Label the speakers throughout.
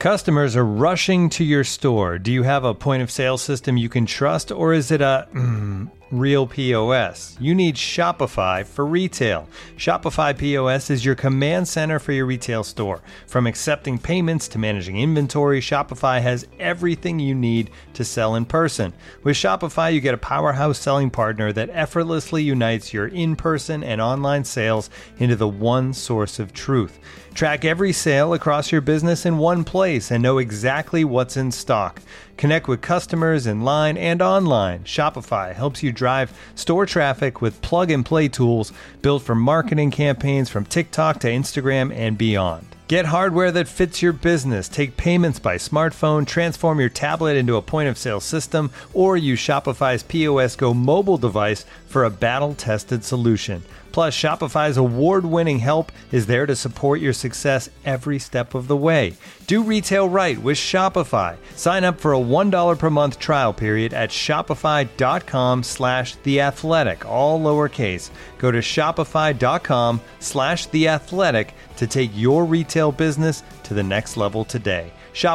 Speaker 1: Customers are rushing to your store. Do you have a point of sale system you can trust, or is it a real POS? You need Shopify for retail. Shopify POS is your command center for your retail store. From accepting payments to managing inventory, Shopify has everything you need to sell in person. With Shopify, you get a powerhouse selling partner that effortlessly unites your in-person and online sales into the one source of truth. Track every sale across your business in one place and know exactly what's in stock. Connect with customers in line and online. Shopify helps you drive store traffic with plug-and-play tools built for marketing campaigns from TikTok to Instagram and beyond. Get hardware that fits your business. Take payments by smartphone, transform your tablet into a point-of-sale system, or use Shopify's POS Go mobile device for a battle-tested solution. Plus, Shopify's award-winning help is there to support your success every step of the way. Do retail right with Shopify. Sign up for a $1 per month trial period at shopify.com/theathletic, all lowercase. Go to shopify.com/theathletic to take your retail business to the next level today.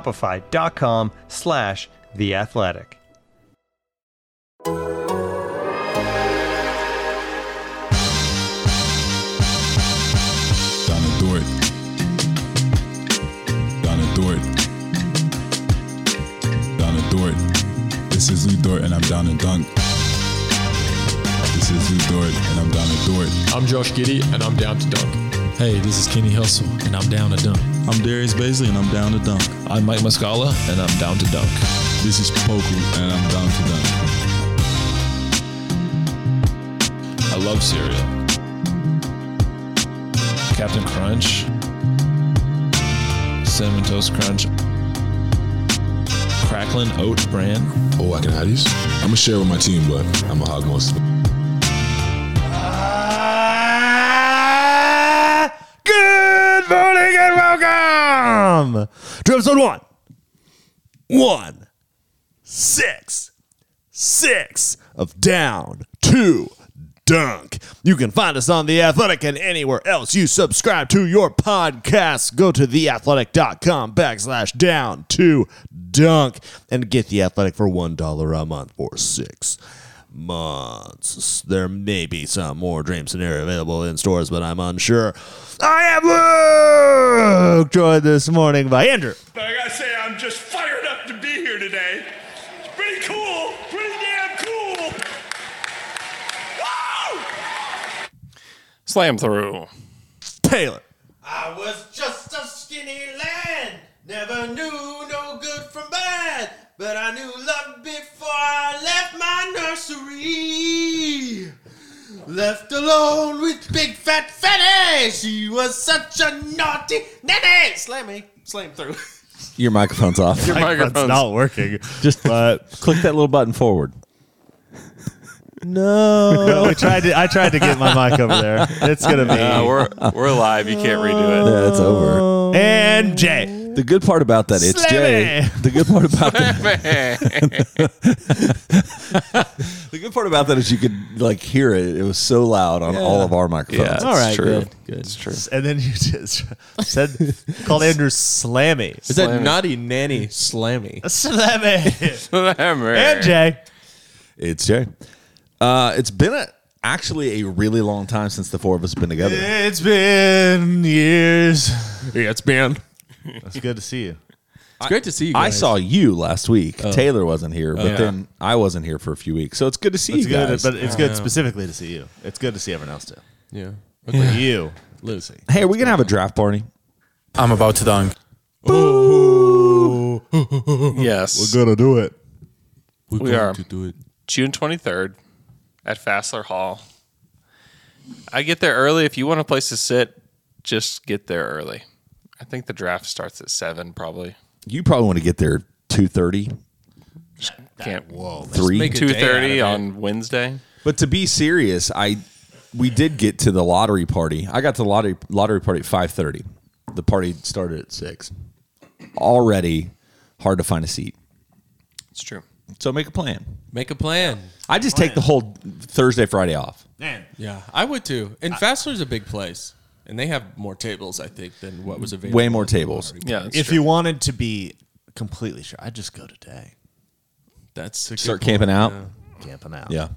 Speaker 1: Shopify.com/theathletic.
Speaker 2: This is Lou Dort, and I'm down to dunk. This is Lou Dort, and I'm down to Dort.
Speaker 3: I'm Josh Giddey, and I'm down to dunk.
Speaker 4: Hey, this is Kenny Hustle, and I'm down to dunk.
Speaker 5: I'm Darius Baisley, and I'm down to dunk.
Speaker 6: I'm Mike Muscala, and I'm down to dunk.
Speaker 2: This is Poku, and I'm down to dunk.
Speaker 6: I love cereal. Captain Crunch, Cinnamon Toast Crunch, Cracklin Oat Bran.
Speaker 2: Oh, I can have these? I'm going to share with my team, but I'm going to hog most of them.
Speaker 7: Good morning and welcome to episode 116 of Down to Dunk. You can find us on The Athletic and anywhere else you subscribe to your podcasts. Go to theathletic.com/down to dunk and get The Athletic for $1 a month for 6 months. There may be some more Dream Scenario available in stores, but I'm unsure. I am Luke, joined this morning by Andrew.
Speaker 8: I gotta say, I'm just fired up to be here today. It's pretty cool, pretty damn cool. Woo!
Speaker 3: Slam through.
Speaker 7: Taylor.
Speaker 9: I was just a skinny lad, never knew no good from bad, but I knew love before I left my nursery. Left alone with big fat Fanny, she was such a naughty nanny. Slam through.
Speaker 5: Your microphone's off.
Speaker 7: Your microphone's not working.
Speaker 5: Just click that little button forward.
Speaker 7: No, I tried to get my mic over there. It's gonna be.
Speaker 3: We're live. You can't redo it.
Speaker 5: Yeah, it's over.
Speaker 7: And Jay.
Speaker 5: The good part about that, it's Jay. The good part about the good part about that is you could hear it. It was so loud on all of our microphones.
Speaker 7: All right,
Speaker 3: true.
Speaker 7: good.
Speaker 3: It's true.
Speaker 7: And then you just called Andrew Slammy.
Speaker 4: Is that naughty nanny slammy?
Speaker 7: Slammy.
Speaker 3: Slammer.
Speaker 7: And Jay.
Speaker 5: It's Jay. It's been actually a really long time since the four of us have been together.
Speaker 7: It's been years.
Speaker 4: Yeah, it's been.
Speaker 7: It's good to see you.
Speaker 4: It's great to see you
Speaker 5: I
Speaker 4: guys.
Speaker 5: saw you last week. Taylor wasn't here, but then I wasn't here for a few weeks. So it's good to see you guys.
Speaker 7: But it's good specifically to see you. It's good to see everyone else too.
Speaker 4: Yeah.
Speaker 7: Okay. You.
Speaker 4: Lucy.
Speaker 5: Hey, are we going to have a draft party?
Speaker 6: I'm about to dunk.
Speaker 3: Yes.
Speaker 5: We're going to do it.
Speaker 3: We are.
Speaker 4: to do it.
Speaker 3: June 23rd at Fassler Hall. I get there early. If you want a place to sit, just get there early. I think the draft starts at 7 probably.
Speaker 5: You probably want to get there 2:30.
Speaker 3: Can't.
Speaker 4: Whoa.
Speaker 3: 2:30 on Wednesday.
Speaker 5: But to be serious, we did get to the lottery party. I got to the lottery party at 5:30. The party started at 6. Already hard to find a seat.
Speaker 3: It's true.
Speaker 5: So make a plan.
Speaker 4: Make a plan.
Speaker 5: I just take the whole Thursday, Friday off.
Speaker 7: Man.
Speaker 4: Yeah, I would too. And Fassler's a big place. And they have more tables, I think, than what was available.
Speaker 5: Way more tables.
Speaker 3: Yeah, that's
Speaker 7: If
Speaker 3: true.
Speaker 7: you wanted to be completely sure, I'd just go today.
Speaker 4: That's a good
Speaker 5: Start
Speaker 4: point.
Speaker 5: camping out.
Speaker 4: Yeah.
Speaker 7: Camping out.
Speaker 5: Yeah.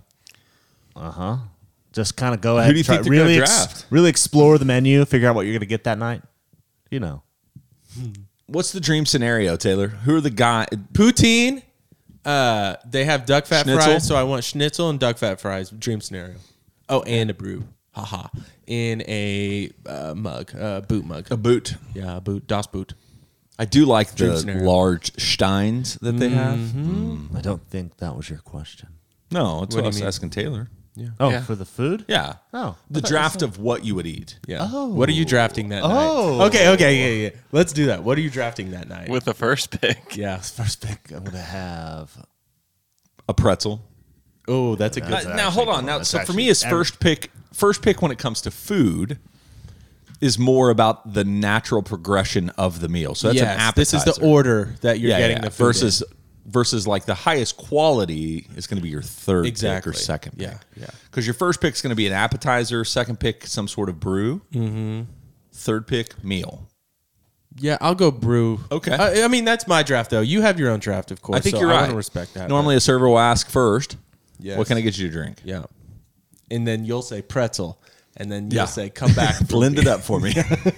Speaker 7: Just kind of go ahead.
Speaker 5: do you think they're
Speaker 7: really
Speaker 5: gonna draft?
Speaker 7: really explore the menu, figure out what you're going to get that night. You know.
Speaker 5: What's the dream scenario, Taylor? Who are the guys?
Speaker 4: Poutine. They have duck fat
Speaker 5: Schnitzel?
Speaker 4: fries, so I want schnitzel and duck fat fries. Dream scenario. Oh, and a brew. Haha. In a mug, boot mug.
Speaker 5: A boot.
Speaker 4: Yeah, a boot. Das Boot.
Speaker 5: I do like
Speaker 4: Dream
Speaker 5: the
Speaker 4: scenario.
Speaker 5: large steins that they have.
Speaker 7: I don't think that was your question.
Speaker 5: No, that's
Speaker 4: What
Speaker 5: what
Speaker 4: do
Speaker 5: I was
Speaker 4: you mean?
Speaker 5: asking Taylor.
Speaker 7: Oh,
Speaker 3: Yeah.
Speaker 7: for the food?
Speaker 5: Yeah.
Speaker 7: Oh.
Speaker 5: The draft of what you would eat.
Speaker 4: Yeah. What are you drafting that
Speaker 7: Oh.
Speaker 4: night? Okay, yeah. Let's do that. What are you drafting that night?
Speaker 3: with the first pick.
Speaker 4: yeah.
Speaker 7: First pick, I'm going to have.
Speaker 5: A pretzel.
Speaker 4: Oh, that's a good.
Speaker 7: That's
Speaker 5: Now hold on. Now,
Speaker 7: That's
Speaker 5: so for
Speaker 7: actually-
Speaker 5: me, it's first pick when it comes to food is more about the natural progression of the meal. So that's an
Speaker 4: yes,
Speaker 5: appetizer.
Speaker 4: this is the order that you're getting the food
Speaker 5: versus like the highest quality is going to be your third
Speaker 4: Exactly.
Speaker 5: pick or second pick.
Speaker 4: Yeah.
Speaker 5: Because your first pick is going to be an appetizer, second pick some sort of brew, third pick meal.
Speaker 4: Yeah, I'll go brew.
Speaker 5: Okay.
Speaker 4: I mean, that's my draft, though. You have your own draft, of course.
Speaker 5: I think
Speaker 4: so
Speaker 5: you're
Speaker 4: I
Speaker 5: right.
Speaker 4: want to respect that.
Speaker 5: Normally, a server will ask first,
Speaker 4: Yes.
Speaker 5: "What can I get you to drink?"
Speaker 4: Yeah. And then you'll say pretzel. And then
Speaker 5: Yeah.
Speaker 4: you'll say, come back. for
Speaker 5: Blend
Speaker 4: me.
Speaker 5: it up for me.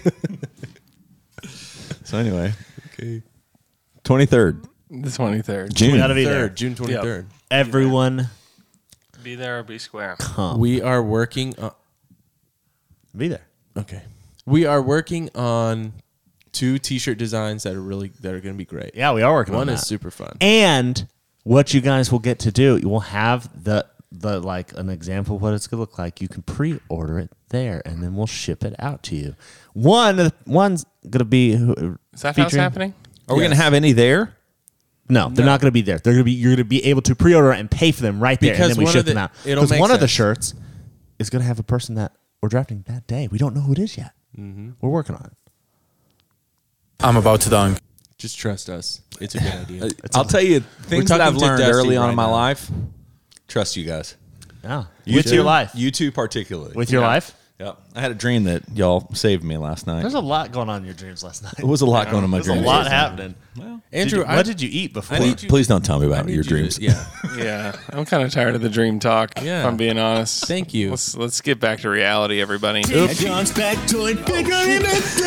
Speaker 5: So anyway, okay, 23rd
Speaker 3: The 23rd.
Speaker 5: June.
Speaker 7: We got to be there.
Speaker 4: June 23rd.
Speaker 7: Everyone,
Speaker 3: Be there or be square.
Speaker 4: We are working on.
Speaker 7: be there.
Speaker 4: Okay. We are working on 2 T-shirt designs that are going to be great.
Speaker 7: Yeah, we are working on
Speaker 4: One
Speaker 7: that.
Speaker 4: is super fun.
Speaker 7: And what you guys will get to do, you will have the like an example of what it's gonna look like. You can pre-order it there, and then we'll ship it out to you. One's gonna be
Speaker 3: Is that how it's
Speaker 7: featuring-
Speaker 3: happening?
Speaker 5: Are we going to have any there?
Speaker 7: No, they're not gonna be there. They're gonna be you're gonna be able to pre-order and pay for them right there,
Speaker 4: Because
Speaker 7: and then we
Speaker 4: one
Speaker 7: ship
Speaker 4: of the-
Speaker 7: them out.
Speaker 4: it'll
Speaker 7: Because
Speaker 4: make
Speaker 7: one of the
Speaker 4: sense.
Speaker 7: shirts is gonna have a person that we're drafting that day. We don't know who it is yet. We're working on it.
Speaker 6: I'm about to dunk.
Speaker 4: Just trust us. It's a good idea.
Speaker 5: I'll tell you things that
Speaker 4: talking
Speaker 5: I've
Speaker 4: to
Speaker 5: learned
Speaker 4: Dusty
Speaker 5: early on
Speaker 4: right
Speaker 5: in my
Speaker 4: now.
Speaker 5: life. Trust you guys.
Speaker 7: Yeah,
Speaker 5: You
Speaker 7: with
Speaker 5: two,
Speaker 7: your life,
Speaker 5: You two particularly.
Speaker 7: with your life.
Speaker 5: Yep. I had a dream that y'all saved me last night.
Speaker 7: There's a lot going on in your dreams last night.
Speaker 5: It was a lot going on in my
Speaker 7: There's a
Speaker 5: dreams.
Speaker 7: lot happening.
Speaker 4: Andrew,
Speaker 7: what did you eat before?
Speaker 5: Please don't tell me about your
Speaker 4: need you to-
Speaker 5: dreams.
Speaker 4: Yeah.
Speaker 3: Yeah, I'm kind of tired of the dream talk.
Speaker 4: Yeah.
Speaker 3: If I'm being honest.
Speaker 4: Thank you.
Speaker 3: Let's get back to reality, everybody.
Speaker 9: John's factoid figure in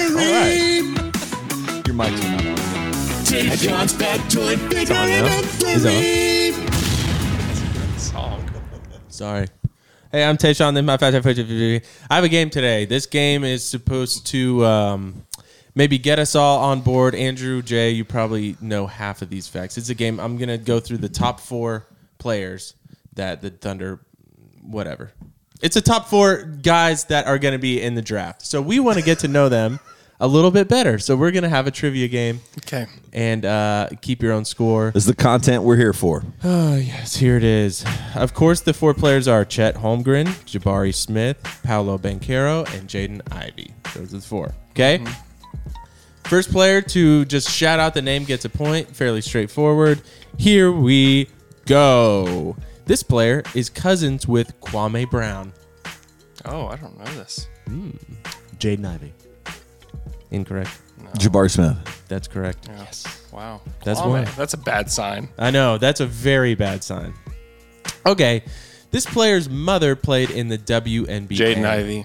Speaker 9: a
Speaker 5: Your mics are not on.
Speaker 9: Take John's factoid figure
Speaker 4: on
Speaker 9: in
Speaker 4: now.
Speaker 9: a
Speaker 3: Song.
Speaker 4: Sorry. Hey, I'm Tayshawn. This is my I have a game today. This game is supposed to maybe get us all on board. Andrew, Jay, you probably know half of these facts. It's a game. I'm going to go through the top 4 players that the Thunder, whatever. It's a top 4 guys that are going to be in the draft. So we want to get to know them a little bit better. So we're going to have a trivia game
Speaker 3: Okay.
Speaker 4: and keep your own score.
Speaker 5: This is the content we're here for.
Speaker 4: Oh, yes, here it is. Of course, the 4 players are Chet Holmgren, Jabari Smith, Paolo Banchero, and Jaden Ivey. Those are the 4. Okay? First player to just shout out the name gets a point. Fairly straightforward. Here we go. This player is cousins with Kwame Brown.
Speaker 3: Oh, I don't know this.
Speaker 7: Jaden Ivey.
Speaker 4: Incorrect.
Speaker 5: Jabari Smith.
Speaker 4: That's correct.
Speaker 3: Yes. Wow.
Speaker 4: That's
Speaker 3: Kwame.
Speaker 4: one.
Speaker 3: That's a bad sign.
Speaker 4: I know. That's a very bad sign. Okay. This player's mother played in the WNBA.
Speaker 3: Jaden Ivey.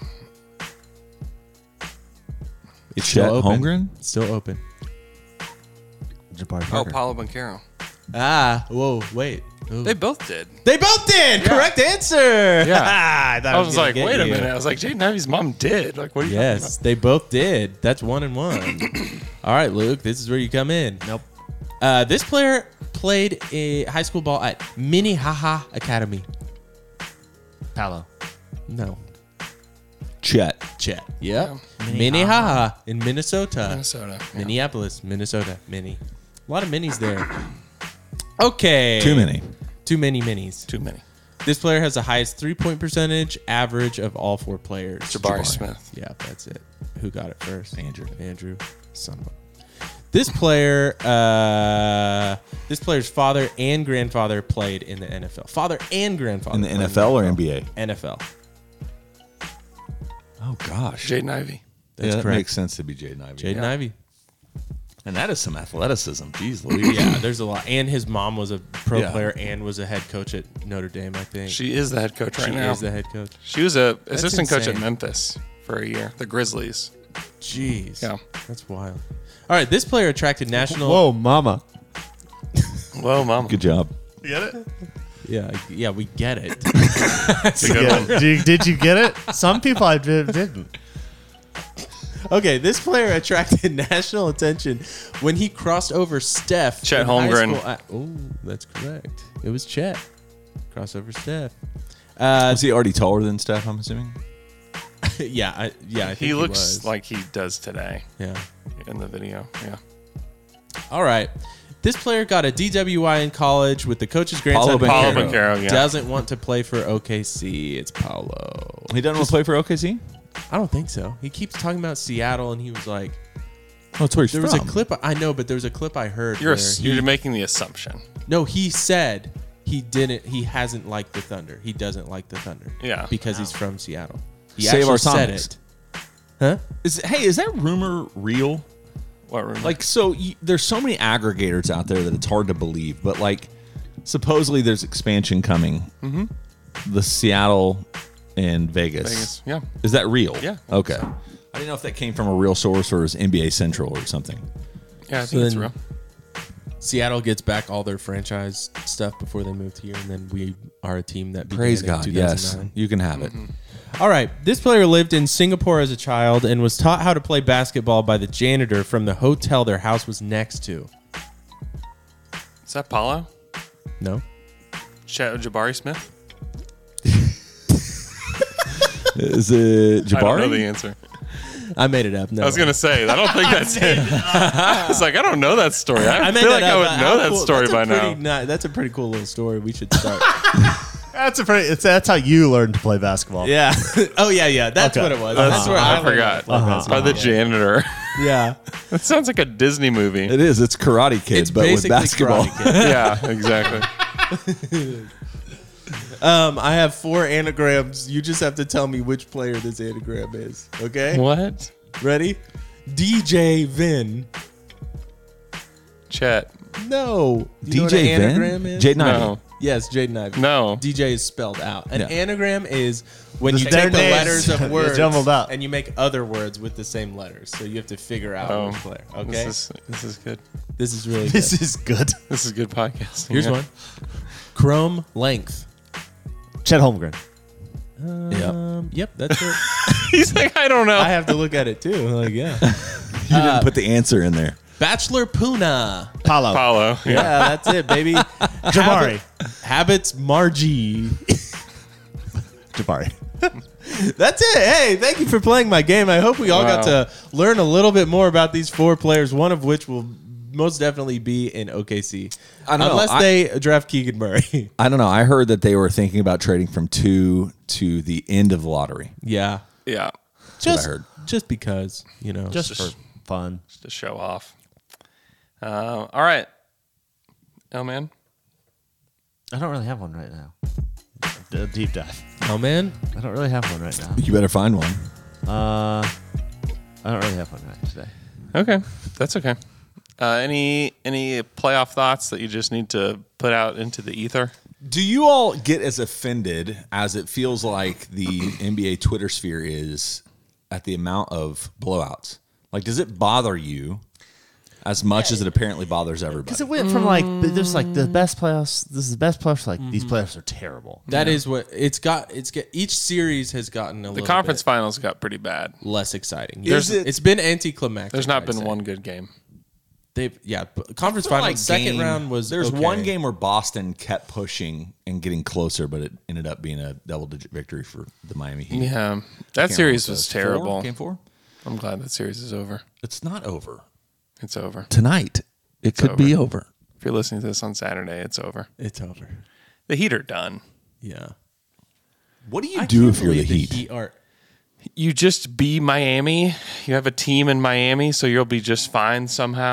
Speaker 4: It's
Speaker 5: Chet
Speaker 4: still open.
Speaker 5: Holmgren?
Speaker 4: Still open.
Speaker 7: Jabari
Speaker 3: Oh,
Speaker 7: Parker.
Speaker 3: Paolo Banchero.
Speaker 4: Ah, whoa, wait. Ooh.
Speaker 3: They both did.
Speaker 4: They both did. Correct answer.
Speaker 3: Yeah.
Speaker 4: I, thought
Speaker 3: I was
Speaker 4: gonna
Speaker 3: like,
Speaker 4: get
Speaker 3: wait a
Speaker 4: you.
Speaker 3: minute. I was like, Jaden Ivey's mom did. Like, what are you
Speaker 4: Yes, they both did. That's 1-1. All right, Luke, this is where you come in.
Speaker 7: Nope.
Speaker 4: This player played a high school ball at Minnehaha Academy.
Speaker 7: Paolo.
Speaker 4: No.
Speaker 5: Chet.
Speaker 4: Chet. Yep. Minnehaha in Minnesota.
Speaker 3: Minnesota. Yeah.
Speaker 4: Minneapolis, Minnesota. Mini. A lot of minis there. Okay.
Speaker 5: Too many.
Speaker 4: Too many minis.
Speaker 3: Too many.
Speaker 4: This player has the highest 3-point percentage average of all 4 players.
Speaker 3: Jabari Smith.
Speaker 4: Yeah, that's it. Who got it first?
Speaker 5: Andrew.
Speaker 4: Andrew. Son of a. This player's father and grandfather played in the NFL. Father and grandfather.
Speaker 5: In the
Speaker 4: played
Speaker 5: NFL or NBA?
Speaker 4: NFL.
Speaker 5: Oh, gosh.
Speaker 3: Jaden Ivey.
Speaker 4: That's
Speaker 5: that
Speaker 4: correct.
Speaker 5: makes sense to be Jaden Ivey.
Speaker 4: Jaden Ivey.
Speaker 5: And that is some athleticism. Jeez Louise.
Speaker 4: Yeah, there's a lot. And his mom was a pro
Speaker 5: Yeah.
Speaker 4: player and was a head coach at Notre Dame, I think.
Speaker 3: She is the head coach right
Speaker 4: She
Speaker 3: now.
Speaker 4: is the head coach.
Speaker 3: She was a assistant coach at
Speaker 4: insane.
Speaker 3: Memphis for a year. The Grizzlies.
Speaker 4: Jeez.
Speaker 3: Yeah.
Speaker 4: That's wild. All right, this player attracted national.
Speaker 7: Whoa, mama.
Speaker 3: Whoa, mama.
Speaker 5: Good job.
Speaker 9: Get it?
Speaker 4: Yeah, we get it.
Speaker 3: It's a good one.
Speaker 9: Did you get it? Some people I didn't.
Speaker 4: Okay, this player attracted national attention when he crossed over Steph.
Speaker 3: Chet
Speaker 4: in high
Speaker 3: Holmgren.
Speaker 4: school. Oh, that's correct. It was Chet. Crossover Steph.
Speaker 5: Was he already taller than Steph, I'm assuming?
Speaker 4: I think
Speaker 3: He looks
Speaker 4: was.
Speaker 3: like he does today
Speaker 4: Yeah.
Speaker 3: in the video. Yeah.
Speaker 4: All right. This player got a DWI in college with the coach's grandson.
Speaker 5: Paulo
Speaker 3: Paulo Banchero, yeah.
Speaker 4: Doesn't want to play for OKC. It's Paulo.
Speaker 5: He doesn't want to play for OKC?
Speaker 4: I don't think so. He keeps talking about Seattle, and he was like,
Speaker 5: Oh, that's where he's
Speaker 4: there
Speaker 5: from.
Speaker 4: was a clip. I know, but there was a clip I heard.
Speaker 3: You're
Speaker 4: where
Speaker 3: you're making the assumption.
Speaker 4: No, he said he didn't. He hasn't liked the Thunder. He doesn't like the Thunder.
Speaker 3: Yeah.
Speaker 4: because he's from Seattle. He
Speaker 5: Save
Speaker 4: actually
Speaker 5: our
Speaker 4: said
Speaker 5: Sonics.
Speaker 4: it. Huh?
Speaker 5: Is that rumor real?
Speaker 3: What room?
Speaker 5: Like, so there's so many aggregators out there that it's hard to believe, but like, supposedly there's expansion coming. Mm-hmm. The Seattle and Vegas.
Speaker 3: Yeah.
Speaker 5: Is that real?
Speaker 3: Yeah.
Speaker 5: Okay. I didn't know if that came from a real source or it was NBA Central or something.
Speaker 3: Yeah, I
Speaker 4: So
Speaker 3: think it's
Speaker 4: then-
Speaker 3: real.
Speaker 4: Seattle gets back all their franchise stuff before they moved here, and then we are a team that began
Speaker 5: Praise
Speaker 4: in
Speaker 5: God. Yes.
Speaker 4: 2009.
Speaker 5: You can have it.
Speaker 4: All right. This player lived in Singapore as a child and was taught how to play basketball by the janitor from the hotel their house was next to.
Speaker 3: Is that Paulo?
Speaker 4: No?
Speaker 3: Jabari Smith?
Speaker 5: Is it
Speaker 3: I don't know the
Speaker 5: Jabari?
Speaker 3: answer.
Speaker 4: I made it up. No.
Speaker 3: I was gonna say I don't think that's it. I was like, I don't know that story. I
Speaker 4: made
Speaker 3: feel
Speaker 4: that
Speaker 3: like I
Speaker 4: up.
Speaker 3: would
Speaker 4: How
Speaker 3: know that
Speaker 4: cool-
Speaker 3: story
Speaker 4: that's a
Speaker 3: by
Speaker 4: pretty
Speaker 3: now.
Speaker 4: that's a pretty cool little story. We should start.
Speaker 9: That's how you learned to play basketball.
Speaker 4: Yeah. Oh, yeah. That's
Speaker 9: Okay.
Speaker 4: what it was.
Speaker 3: That's
Speaker 4: where
Speaker 3: I
Speaker 4: learned
Speaker 3: forgot.
Speaker 4: how to play basketball.
Speaker 3: By the janitor.
Speaker 4: Yeah.
Speaker 3: That sounds like a Disney movie.
Speaker 5: It is. It's Karate Kid,
Speaker 4: It's
Speaker 5: but with
Speaker 4: basically
Speaker 5: basketball.
Speaker 4: Karate Kid.
Speaker 3: Yeah, exactly.
Speaker 4: I have 4 anagrams. You just have to tell me which player this anagram is. Okay?
Speaker 3: What?
Speaker 4: Ready? DJ Vin.
Speaker 3: Chet.
Speaker 4: No. You know what
Speaker 5: DJ
Speaker 4: an
Speaker 5: Vin?
Speaker 4: anagram is?
Speaker 5: Jaden
Speaker 3: No.
Speaker 5: Ivey.
Speaker 4: Yes, Jaden Ivey.
Speaker 3: No.
Speaker 4: DJ is spelled out. An
Speaker 5: Yeah.
Speaker 4: anagram is when you
Speaker 9: Their
Speaker 4: take the
Speaker 9: names
Speaker 4: letters of words
Speaker 9: jumbled up.
Speaker 4: and you make other words with the same letters. So you have to figure out
Speaker 3: Oh,
Speaker 4: which player. Okay?
Speaker 3: This is good.
Speaker 4: This is really good.
Speaker 9: This is good.
Speaker 3: This is good podcasting.
Speaker 4: Here's
Speaker 3: Yeah.
Speaker 4: one. Chrome length.
Speaker 9: Chet Holmgren.
Speaker 4: Yep, that's it.
Speaker 3: He's like, I don't know.
Speaker 4: I have to look at it too. Like, yeah.
Speaker 5: You didn't put the answer in there.
Speaker 4: Bachelor Puna.
Speaker 9: Paulo.
Speaker 3: Paulo. Yeah.
Speaker 4: Yeah, that's it, baby.
Speaker 9: Jabari.
Speaker 4: Habits Margie.
Speaker 9: Jabari.
Speaker 4: That's it. Hey, thank you for playing my game. I hope we all got
Speaker 3: Wow.
Speaker 4: to learn a little bit more about these 4 players, one of which will most definitely be in OKC.
Speaker 5: I don't know.
Speaker 4: Unless they draft Keegan Murray.
Speaker 5: I don't know. I heard that they were thinking about trading from 2 to the end of the lottery.
Speaker 4: Yeah.
Speaker 3: Yeah.
Speaker 5: what
Speaker 4: Just,
Speaker 5: I heard.
Speaker 4: just because, you know.
Speaker 9: Just for fun.
Speaker 3: Just to show off. All right. Oh, man.
Speaker 9: I don't really have one right now. A deep dive.
Speaker 4: Oh, man.
Speaker 9: I don't really have one right now.
Speaker 5: You better find one.
Speaker 9: I don't really have one right today.
Speaker 3: Okay. That's okay. Any playoff thoughts that you just need to put out into the ether?
Speaker 5: Do you all get as offended as it feels like the NBA Twitter sphere is at the amount of blowouts? Like, does it bother you as much as it apparently bothers everybody?
Speaker 9: Because it went from like there's like the best playoffs. This is the best playoffs. Like these playoffs are terrible.
Speaker 4: That is what it's got. Each series has gotten a
Speaker 3: The
Speaker 4: little
Speaker 3: conference
Speaker 4: bit
Speaker 3: finals got pretty bad.
Speaker 4: less exciting.
Speaker 5: Is it-
Speaker 4: It's been anticlimactic.
Speaker 3: There's not
Speaker 4: I'd
Speaker 3: been
Speaker 4: say.
Speaker 3: one good game.
Speaker 4: Conference
Speaker 5: I feel
Speaker 4: finals.
Speaker 5: like
Speaker 4: Second
Speaker 5: game-
Speaker 4: round was
Speaker 5: There's
Speaker 4: okay.
Speaker 5: one game where Boston kept pushing and getting closer, but it ended up being a double-digit victory for the Miami Heat.
Speaker 3: Yeah. That
Speaker 5: Can't
Speaker 3: series
Speaker 5: remember
Speaker 3: was
Speaker 5: if it
Speaker 3: terrible.
Speaker 5: Game 4?
Speaker 3: I'm glad that series is over.
Speaker 5: It's not over.
Speaker 3: It's over.
Speaker 5: Tonight, it could be over.
Speaker 3: If you're listening to this on Saturday, it's over.
Speaker 4: It's over.
Speaker 3: The Heat are done.
Speaker 4: Yeah.
Speaker 5: What do you
Speaker 4: I
Speaker 5: do
Speaker 4: can't
Speaker 5: if you're the
Speaker 4: believe
Speaker 5: Heat?
Speaker 4: are
Speaker 3: You just be Miami. You have a team in Miami, so you'll be just fine somehow.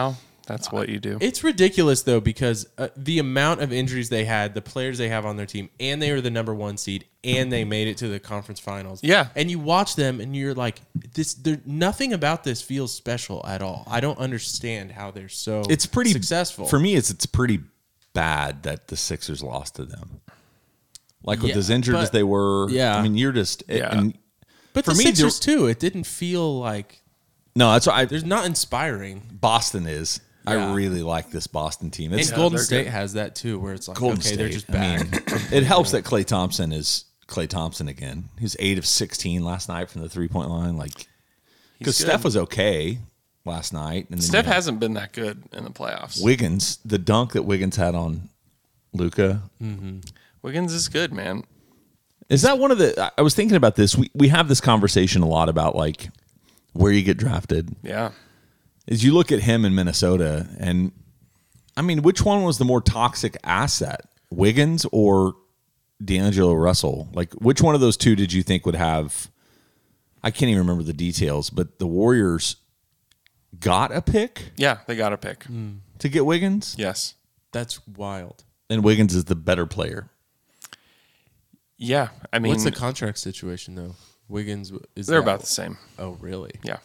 Speaker 3: That's what you do.
Speaker 4: It's ridiculous, though, because the amount of injuries they had, the players they have on their team, and they were the number 1 seed, and they made it to the conference finals.
Speaker 3: Yeah.
Speaker 4: And you watch them, and you're like, nothing about this feels special at all. I don't understand how they're so successful.
Speaker 5: For me, it's pretty bad that the Sixers lost to them. Like with as injured as they were.
Speaker 4: Yeah.
Speaker 5: I mean, you're just...
Speaker 4: But for the Sixers, too, it didn't feel like...
Speaker 5: No, that's why
Speaker 4: there's not inspiring.
Speaker 5: Boston is.
Speaker 4: Yeah.
Speaker 5: I really like this Boston team.
Speaker 4: And Golden State has that too, where it's like,
Speaker 5: Golden
Speaker 4: okay,
Speaker 5: State,
Speaker 4: they're just bad.
Speaker 5: I mean, it helps that Klay Thompson is Klay Thompson again. He was 8 of 16 last night from the 3-point line. Like, because Steph was okay last night. And then
Speaker 3: Steph hasn't been that good in the playoffs.
Speaker 5: Wiggins, the dunk that Wiggins had on Luka.
Speaker 3: Mm-hmm. Wiggins is good, man.
Speaker 5: Is that one of the... I was thinking about this. We have this conversation a lot about, like, where you get drafted.
Speaker 3: Yeah.
Speaker 5: Is you look at him in Minnesota, and I mean, which one was the more toxic asset, Wiggins or D'Angelo Russell? Like, which one of those two did you think would have? I can't even remember the details, but the Warriors got a pick.
Speaker 3: Yeah, they got a pick
Speaker 5: to get Wiggins.
Speaker 3: Yes,
Speaker 4: that's wild.
Speaker 5: And Wiggins is the better player.
Speaker 3: Yeah, I mean,
Speaker 4: what's the contract situation though? Wiggins is
Speaker 3: they're about the same.
Speaker 4: Oh, really?
Speaker 3: Yeah.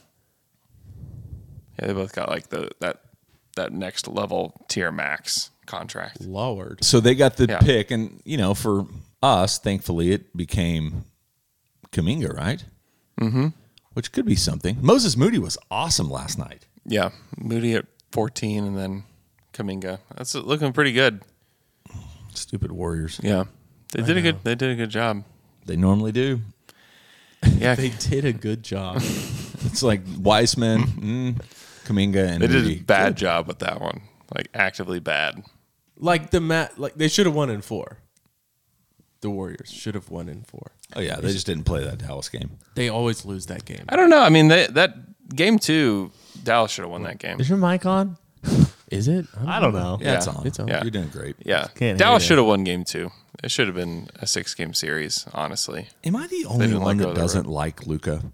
Speaker 3: Yeah, they both got like that next level tier max contract.
Speaker 4: Lord.
Speaker 5: So they got the pick, and for us, thankfully, it became Kuminga, right?
Speaker 3: Mm-hmm.
Speaker 5: Which could be something. Moses Moody was awesome last night.
Speaker 3: Yeah, Moody at 14, and then Kuminga. That's looking pretty good.
Speaker 5: Stupid Warriors.
Speaker 3: Yeah, they did a good job.
Speaker 5: They normally do.
Speaker 3: Yeah,
Speaker 4: they did a good job.
Speaker 5: It's like Weissman, Kuminga, and
Speaker 3: they
Speaker 5: Moody.
Speaker 3: did a bad job with that one. Like actively bad.
Speaker 4: Like they should have won in 4. The Warriors should have won in 4.
Speaker 5: Oh yeah, they just didn't play that Dallas game.
Speaker 4: They always lose that game.
Speaker 3: I don't know. I mean, that game 2, Dallas should have won that game.
Speaker 7: Is your mic on?
Speaker 4: Is it?
Speaker 7: I don't know.
Speaker 5: Yeah, it's on.
Speaker 4: It's on.
Speaker 3: Yeah.
Speaker 5: You're doing great.
Speaker 3: Yeah,
Speaker 7: Can't
Speaker 3: Dallas
Speaker 7: hear
Speaker 3: should have won game 2. It should have been a 6-game series. Honestly,
Speaker 5: Am I the only one that doesn't like Luka?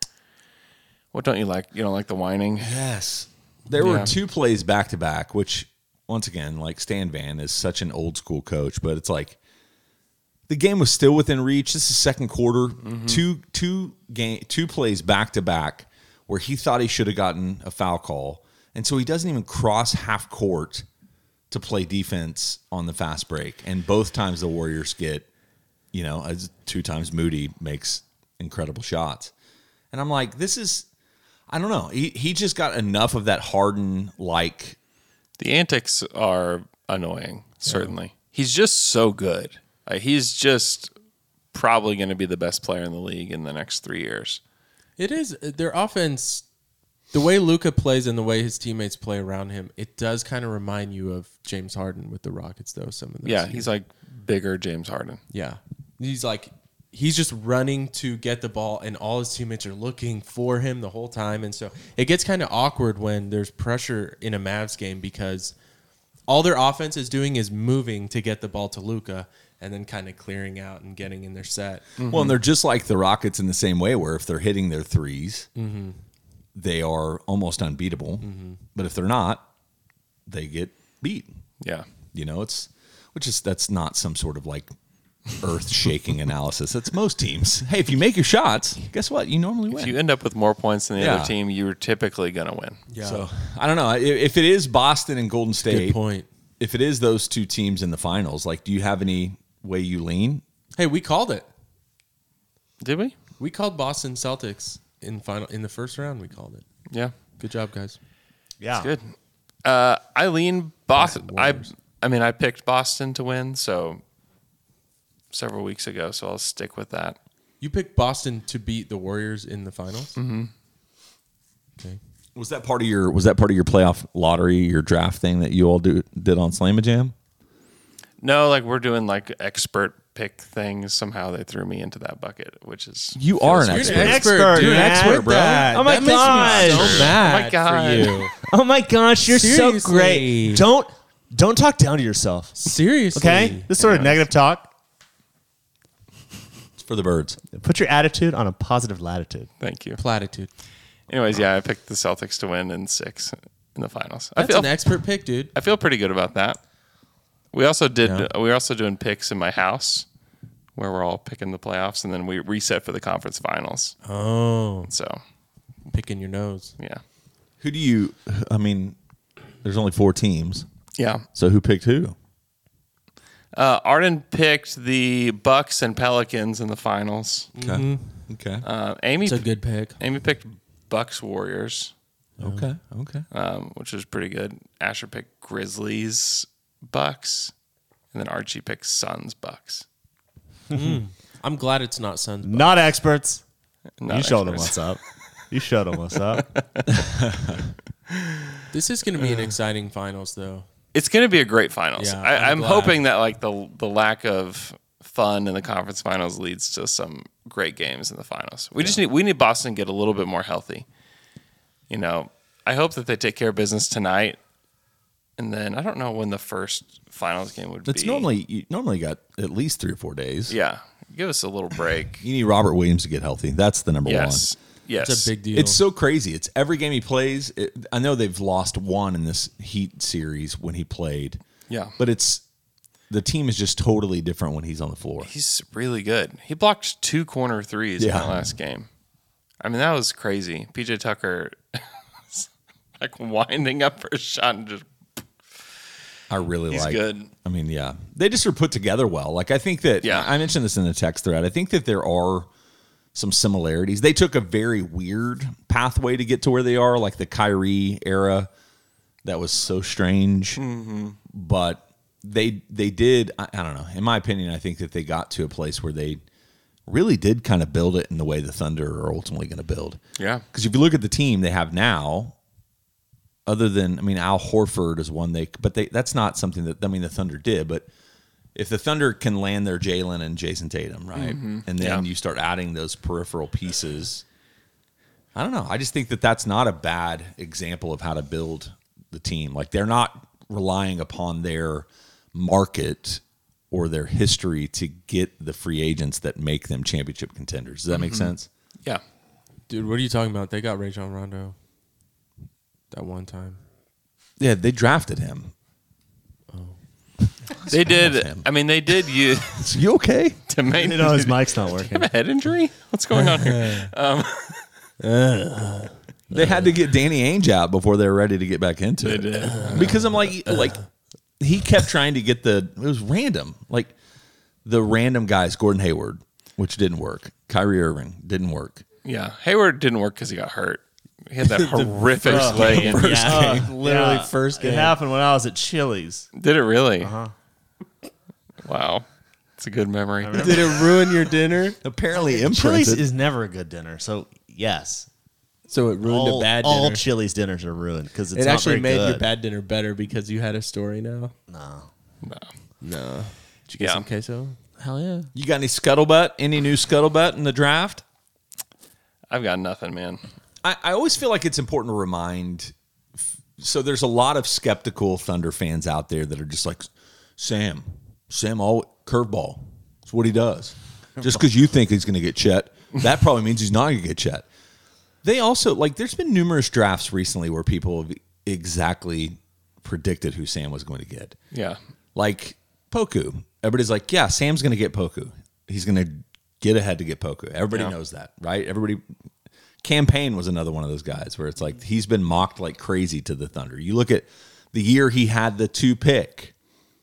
Speaker 3: what don't you like? You don't like the whining?
Speaker 5: Yes. There were 2 plays back to back, which once again, like Stan Van is such an old school coach, but it's like the game was still within reach. This is second quarter.
Speaker 3: Mm-hmm.
Speaker 5: Two plays back to back where he thought he should have gotten a foul call, and so he doesn't even cross half court to play defense on the fast break. And both times the Warriors get, as 2 times Moody makes incredible shots, and I'm like, this is. I don't know. He just got enough of that Harden like.
Speaker 3: The antics are annoying. Certainly, he's just so good. He's just probably going to be the best player in the league in the next 3 years.
Speaker 4: It is their offense. The way Luka plays and the way his teammates play around him, it does kind of remind you of James Harden with the Rockets, though. Some of those.
Speaker 3: Yeah, he's like bigger James Harden.
Speaker 4: Yeah, he's just running to get the ball, and all his teammates are looking for him the whole time. And so it gets kind of awkward when there's pressure in a Mavs game because all their offense is doing is moving to get the ball to Luka and then kind of clearing out and getting in their set.
Speaker 5: Mm-hmm. Well, and they're just like the Rockets in the same way, where if they're hitting their threes, they are almost unbeatable. But if they're not, they get beat.
Speaker 3: Yeah.
Speaker 5: That's not some sort of like earth-shaking analysis. That's most teams. Hey, if you make your shots, guess what? You normally win.
Speaker 3: If you end up with more points than the other team, you're typically going to win.
Speaker 4: Yeah.
Speaker 5: So I don't know if it is Boston and Golden State.
Speaker 4: Good point.
Speaker 5: If it is those 2 teams in the finals, like, do you have any way you lean?
Speaker 4: Hey, we called it.
Speaker 3: Did we?
Speaker 4: We called Boston Celtics in the first round. We called it.
Speaker 3: Yeah.
Speaker 4: Good job, guys.
Speaker 7: Yeah.
Speaker 3: It's good. I lean Boston.
Speaker 4: Warriors.
Speaker 3: I picked Boston to win, so several weeks ago, so I'll stick with that.
Speaker 4: You picked Boston to beat the Warriors in the finals?
Speaker 3: Mm-hmm.
Speaker 4: Okay.
Speaker 5: Was that part of your playoff lottery, your draft thing that you all did on Slam-A-Jam?
Speaker 3: No, like we're doing like expert pick things. Somehow they threw me into that bucket, which is
Speaker 5: You are an expert.
Speaker 7: You're an expert,
Speaker 5: You're an
Speaker 7: man.
Speaker 5: expert, bro.
Speaker 7: Oh my
Speaker 4: That makes me
Speaker 7: gosh.
Speaker 4: so mad
Speaker 3: Oh my God.
Speaker 4: for you.
Speaker 7: Oh my gosh, you're
Speaker 4: Seriously.
Speaker 7: so great. Don't talk down to yourself.
Speaker 4: Seriously.
Speaker 7: Okay? This sort of negative talk.
Speaker 5: It's for the birds.
Speaker 7: Put your attitude on a positive latitude.
Speaker 3: Thank you.
Speaker 4: Platitude.
Speaker 3: Anyways, yeah, I picked the Celtics to win in 6. in the finals.
Speaker 4: That's an expert pick, dude.
Speaker 3: I feel pretty good about that. We also did. We're also doing picks in my house, where we're all picking the playoffs, and then we reset for the conference finals.
Speaker 4: Oh,
Speaker 3: So,
Speaker 4: picking your nose.
Speaker 3: yeah,
Speaker 5: Who do you? I mean, there's only 4 teams,
Speaker 3: yeah.
Speaker 5: so who picked who?
Speaker 3: Arden picked the Bucks and Pelicans in the finals.
Speaker 5: Okay. Okay.
Speaker 3: Amy,
Speaker 4: It's a good pick.
Speaker 3: Amy picked Bucks Warriors,
Speaker 5: Okay. Okay.
Speaker 3: which was pretty good. Asher picked Grizzlies Bucks, and then Archie picked Suns Bucks.
Speaker 4: I'm glad it's not Suns. Bucks.
Speaker 7: Not experts.
Speaker 3: Not
Speaker 7: You showed them
Speaker 3: experts.
Speaker 7: what's up. You showed them what's up.
Speaker 4: This is going to be an exciting finals, though.
Speaker 3: It's going to be a great finals.
Speaker 4: Yeah,
Speaker 3: I'm
Speaker 4: glad.
Speaker 3: hoping that like the lack of fun in the conference finals leads to some great games in the finals. We need Boston to get a little bit more healthy. You know, I hope that they take care of business tonight, and then I don't know when the first finals game would
Speaker 5: It's
Speaker 3: be.
Speaker 5: you normally got at least 3 or 4 days.
Speaker 3: Yeah, give us a little break.
Speaker 5: You need Robert Williams to get healthy. That's the number
Speaker 3: Yes, yes,
Speaker 4: It's a big deal.
Speaker 5: one. It's so crazy. It's every game he plays. I know they've lost one in this Heat series when he played.
Speaker 3: Yeah.
Speaker 5: But the team is just totally different when he's on the floor.
Speaker 3: He's really good. He blocked 2 corner threes in
Speaker 5: Yeah.
Speaker 3: that last game. I mean, that was crazy. PJ Tucker, like winding up for a shot and just
Speaker 5: I really
Speaker 3: he's
Speaker 5: like.
Speaker 3: good.
Speaker 5: I mean, yeah, they just are put together well. Like I think that.
Speaker 3: Yeah.
Speaker 5: I mentioned this in the text thread. I think that there are some similarities. They took a very weird pathway to get to where they are, like the Kyrie era. That was so strange, but they did. I don't know. In my opinion, I think that they got to a place where they really did kind of build it in the way the Thunder are ultimately going to build.
Speaker 3: Yeah.
Speaker 5: Because if you look at the team they have now, other than, I mean, Al Horford is one that's not something that, I mean, the Thunder did, but if the Thunder can land their Jalen and Jason Tatum, right? And then you start adding those peripheral pieces, I don't know. I just think that that's not a bad example of how to build the team. Like they're not relying upon their market or their history to get the free agents that make them championship contenders. Does that make sense?
Speaker 3: Yeah.
Speaker 4: Dude, what are you talking about? They got Rajon Rondo that one time.
Speaker 5: Yeah, they drafted him.
Speaker 3: They did.
Speaker 5: him.
Speaker 3: I mean, they did use
Speaker 5: Is you okay?
Speaker 3: to make
Speaker 7: You know his mic's not working.
Speaker 3: a head injury. What's going on here?
Speaker 5: They had to get Danny Ainge out before they were ready to get back into it.
Speaker 3: did.
Speaker 5: Because I'm like he kept trying to get it was random. Like the random guys, Gordon Hayward, which didn't work. Kyrie Irving didn't work.
Speaker 3: Yeah, Hayward didn't work because he got hurt. He had that horrific leg injury.
Speaker 7: Literally
Speaker 4: first
Speaker 7: It happened when I was at Chili's.
Speaker 3: Did it really? Wow, it's a good memory.
Speaker 4: Did it ruin your dinner?
Speaker 5: Apparently
Speaker 7: Chili's
Speaker 5: imprinted.
Speaker 7: is never a good dinner, so yes.
Speaker 4: So it ruined a bad dinner.
Speaker 7: All Chili's dinners are ruined because it's
Speaker 4: It
Speaker 7: not
Speaker 4: actually
Speaker 7: very
Speaker 4: made
Speaker 7: good.
Speaker 4: your bad dinner better because you had a story now.
Speaker 7: No.
Speaker 4: No. Did you get
Speaker 3: Yeah.
Speaker 4: some queso? Hell yeah.
Speaker 5: You got any scuttlebutt? Any new scuttlebutt in the draft?
Speaker 3: I've got nothing, man.
Speaker 5: I always feel like it's important to remind. So there's a lot of skeptical Thunder fans out there that are just like, Sam, all curveball. It's what he does. Just because you think he's going to get Chet, that probably means he's not going to get Chet. They also, like, there's been numerous drafts recently where people have exactly predicted who Sam was going to get.
Speaker 3: Yeah,
Speaker 5: Like Poku. Everybody's like, yeah, Sam's going to get Poku. He's going to get ahead to get Poku. Everybody knows that, right? Campaign was another one of those guys where it's like he's been mocked like crazy to the Thunder. You look at the year he had the 2 pick.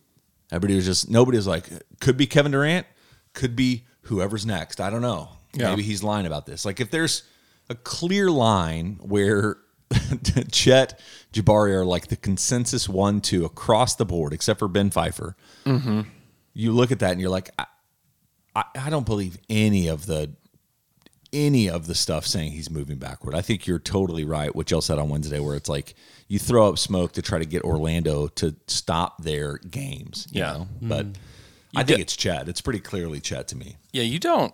Speaker 5: Nobody was like, could be Kevin Durant, could be whoever's next. I don't know.
Speaker 3: Yeah.
Speaker 5: Maybe he's lying about this. Like if there's a clear line where Chet, Jabari are like the consensus 1-2 across the board, except for Ben Pfeiffer. Mm-hmm. You look at that and you're like, I don't believe any of the stuff saying he's moving backward. I think you're totally right, what y'all said on Wednesday, where it's like you throw up smoke to try to get Orlando to stop their games. You know? But I think it's Chet. It's pretty clearly Chet to me.
Speaker 3: yeah. You don't.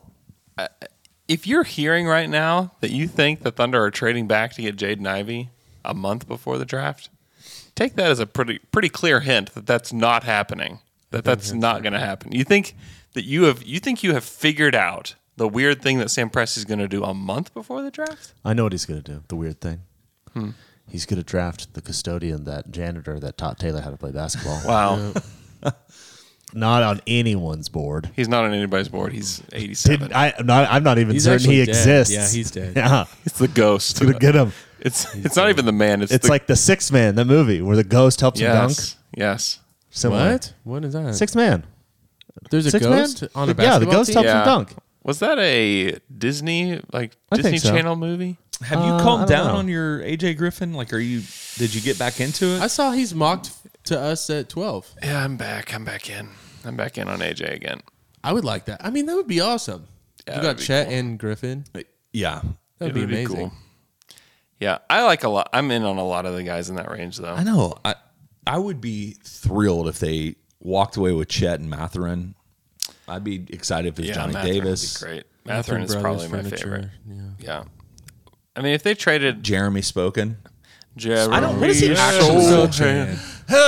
Speaker 3: If you're hearing right now that you think the Thunder are trading back to get Jaden Ivey a month before the draft, take that as a pretty clear hint that that's not happening. That's not going to happen. You think that you have figured out the weird thing that Sam Presti's going to do a month before the draft?
Speaker 7: I know what he's going to do. The weird thing. He's going to draft the custodian, that janitor that taught Taylor how to play basketball.
Speaker 3: Wow.
Speaker 7: Not on anyone's board.
Speaker 3: He's not on anybody's board. He's 87.
Speaker 7: I'm not even
Speaker 4: He's
Speaker 7: certain he
Speaker 4: actually dead.
Speaker 7: exists.
Speaker 4: Yeah, he's dead.
Speaker 7: Yeah,
Speaker 3: It's the ghost.
Speaker 7: it's gonna get him.
Speaker 3: It's not even the man.
Speaker 7: It's
Speaker 3: the,
Speaker 7: like the Sixth Man, the movie where the ghost helps him dunk.
Speaker 3: Yes.
Speaker 7: Similar.
Speaker 4: What? What is that?
Speaker 7: Sixth Man.
Speaker 4: There's a
Speaker 7: Sixth
Speaker 4: ghost
Speaker 7: Man?
Speaker 4: on a
Speaker 7: Yeah,
Speaker 4: basketball
Speaker 7: the ghost
Speaker 4: team?
Speaker 7: helps him dunk.
Speaker 3: Was that a Disney
Speaker 7: I
Speaker 3: Disney
Speaker 7: think so.
Speaker 3: Channel movie?
Speaker 5: Have you
Speaker 7: I
Speaker 5: calmed
Speaker 7: don't
Speaker 5: down
Speaker 7: know.
Speaker 5: on your AJ Griffin? Like, did you get back into it?
Speaker 4: I saw he's mocked to us at 12.
Speaker 3: Yeah, I'm back. I'm back in on AJ again.
Speaker 4: I would like that. I mean, that would be awesome.
Speaker 3: Yeah,
Speaker 4: You got
Speaker 3: that'd be
Speaker 4: Chet
Speaker 3: cool.
Speaker 4: and Griffin.
Speaker 5: Yeah.
Speaker 4: That would be amazing.
Speaker 3: Yeah, I like a lot. I'm in on a lot of the guys in that range, though.
Speaker 5: I know. I would be thrilled if they walked away with Chet and Matherin. I'd be excited if it was Johnny
Speaker 3: Matherin would
Speaker 5: Davis.
Speaker 3: be great. Matherin is probably my
Speaker 4: Furniture,
Speaker 3: favorite.
Speaker 4: Yeah.
Speaker 3: Yeah. I mean, if they traded
Speaker 5: Jeremy Spoken.
Speaker 3: Jeremy,
Speaker 5: I don't- what is he
Speaker 3: actually
Speaker 4: So
Speaker 3: saying?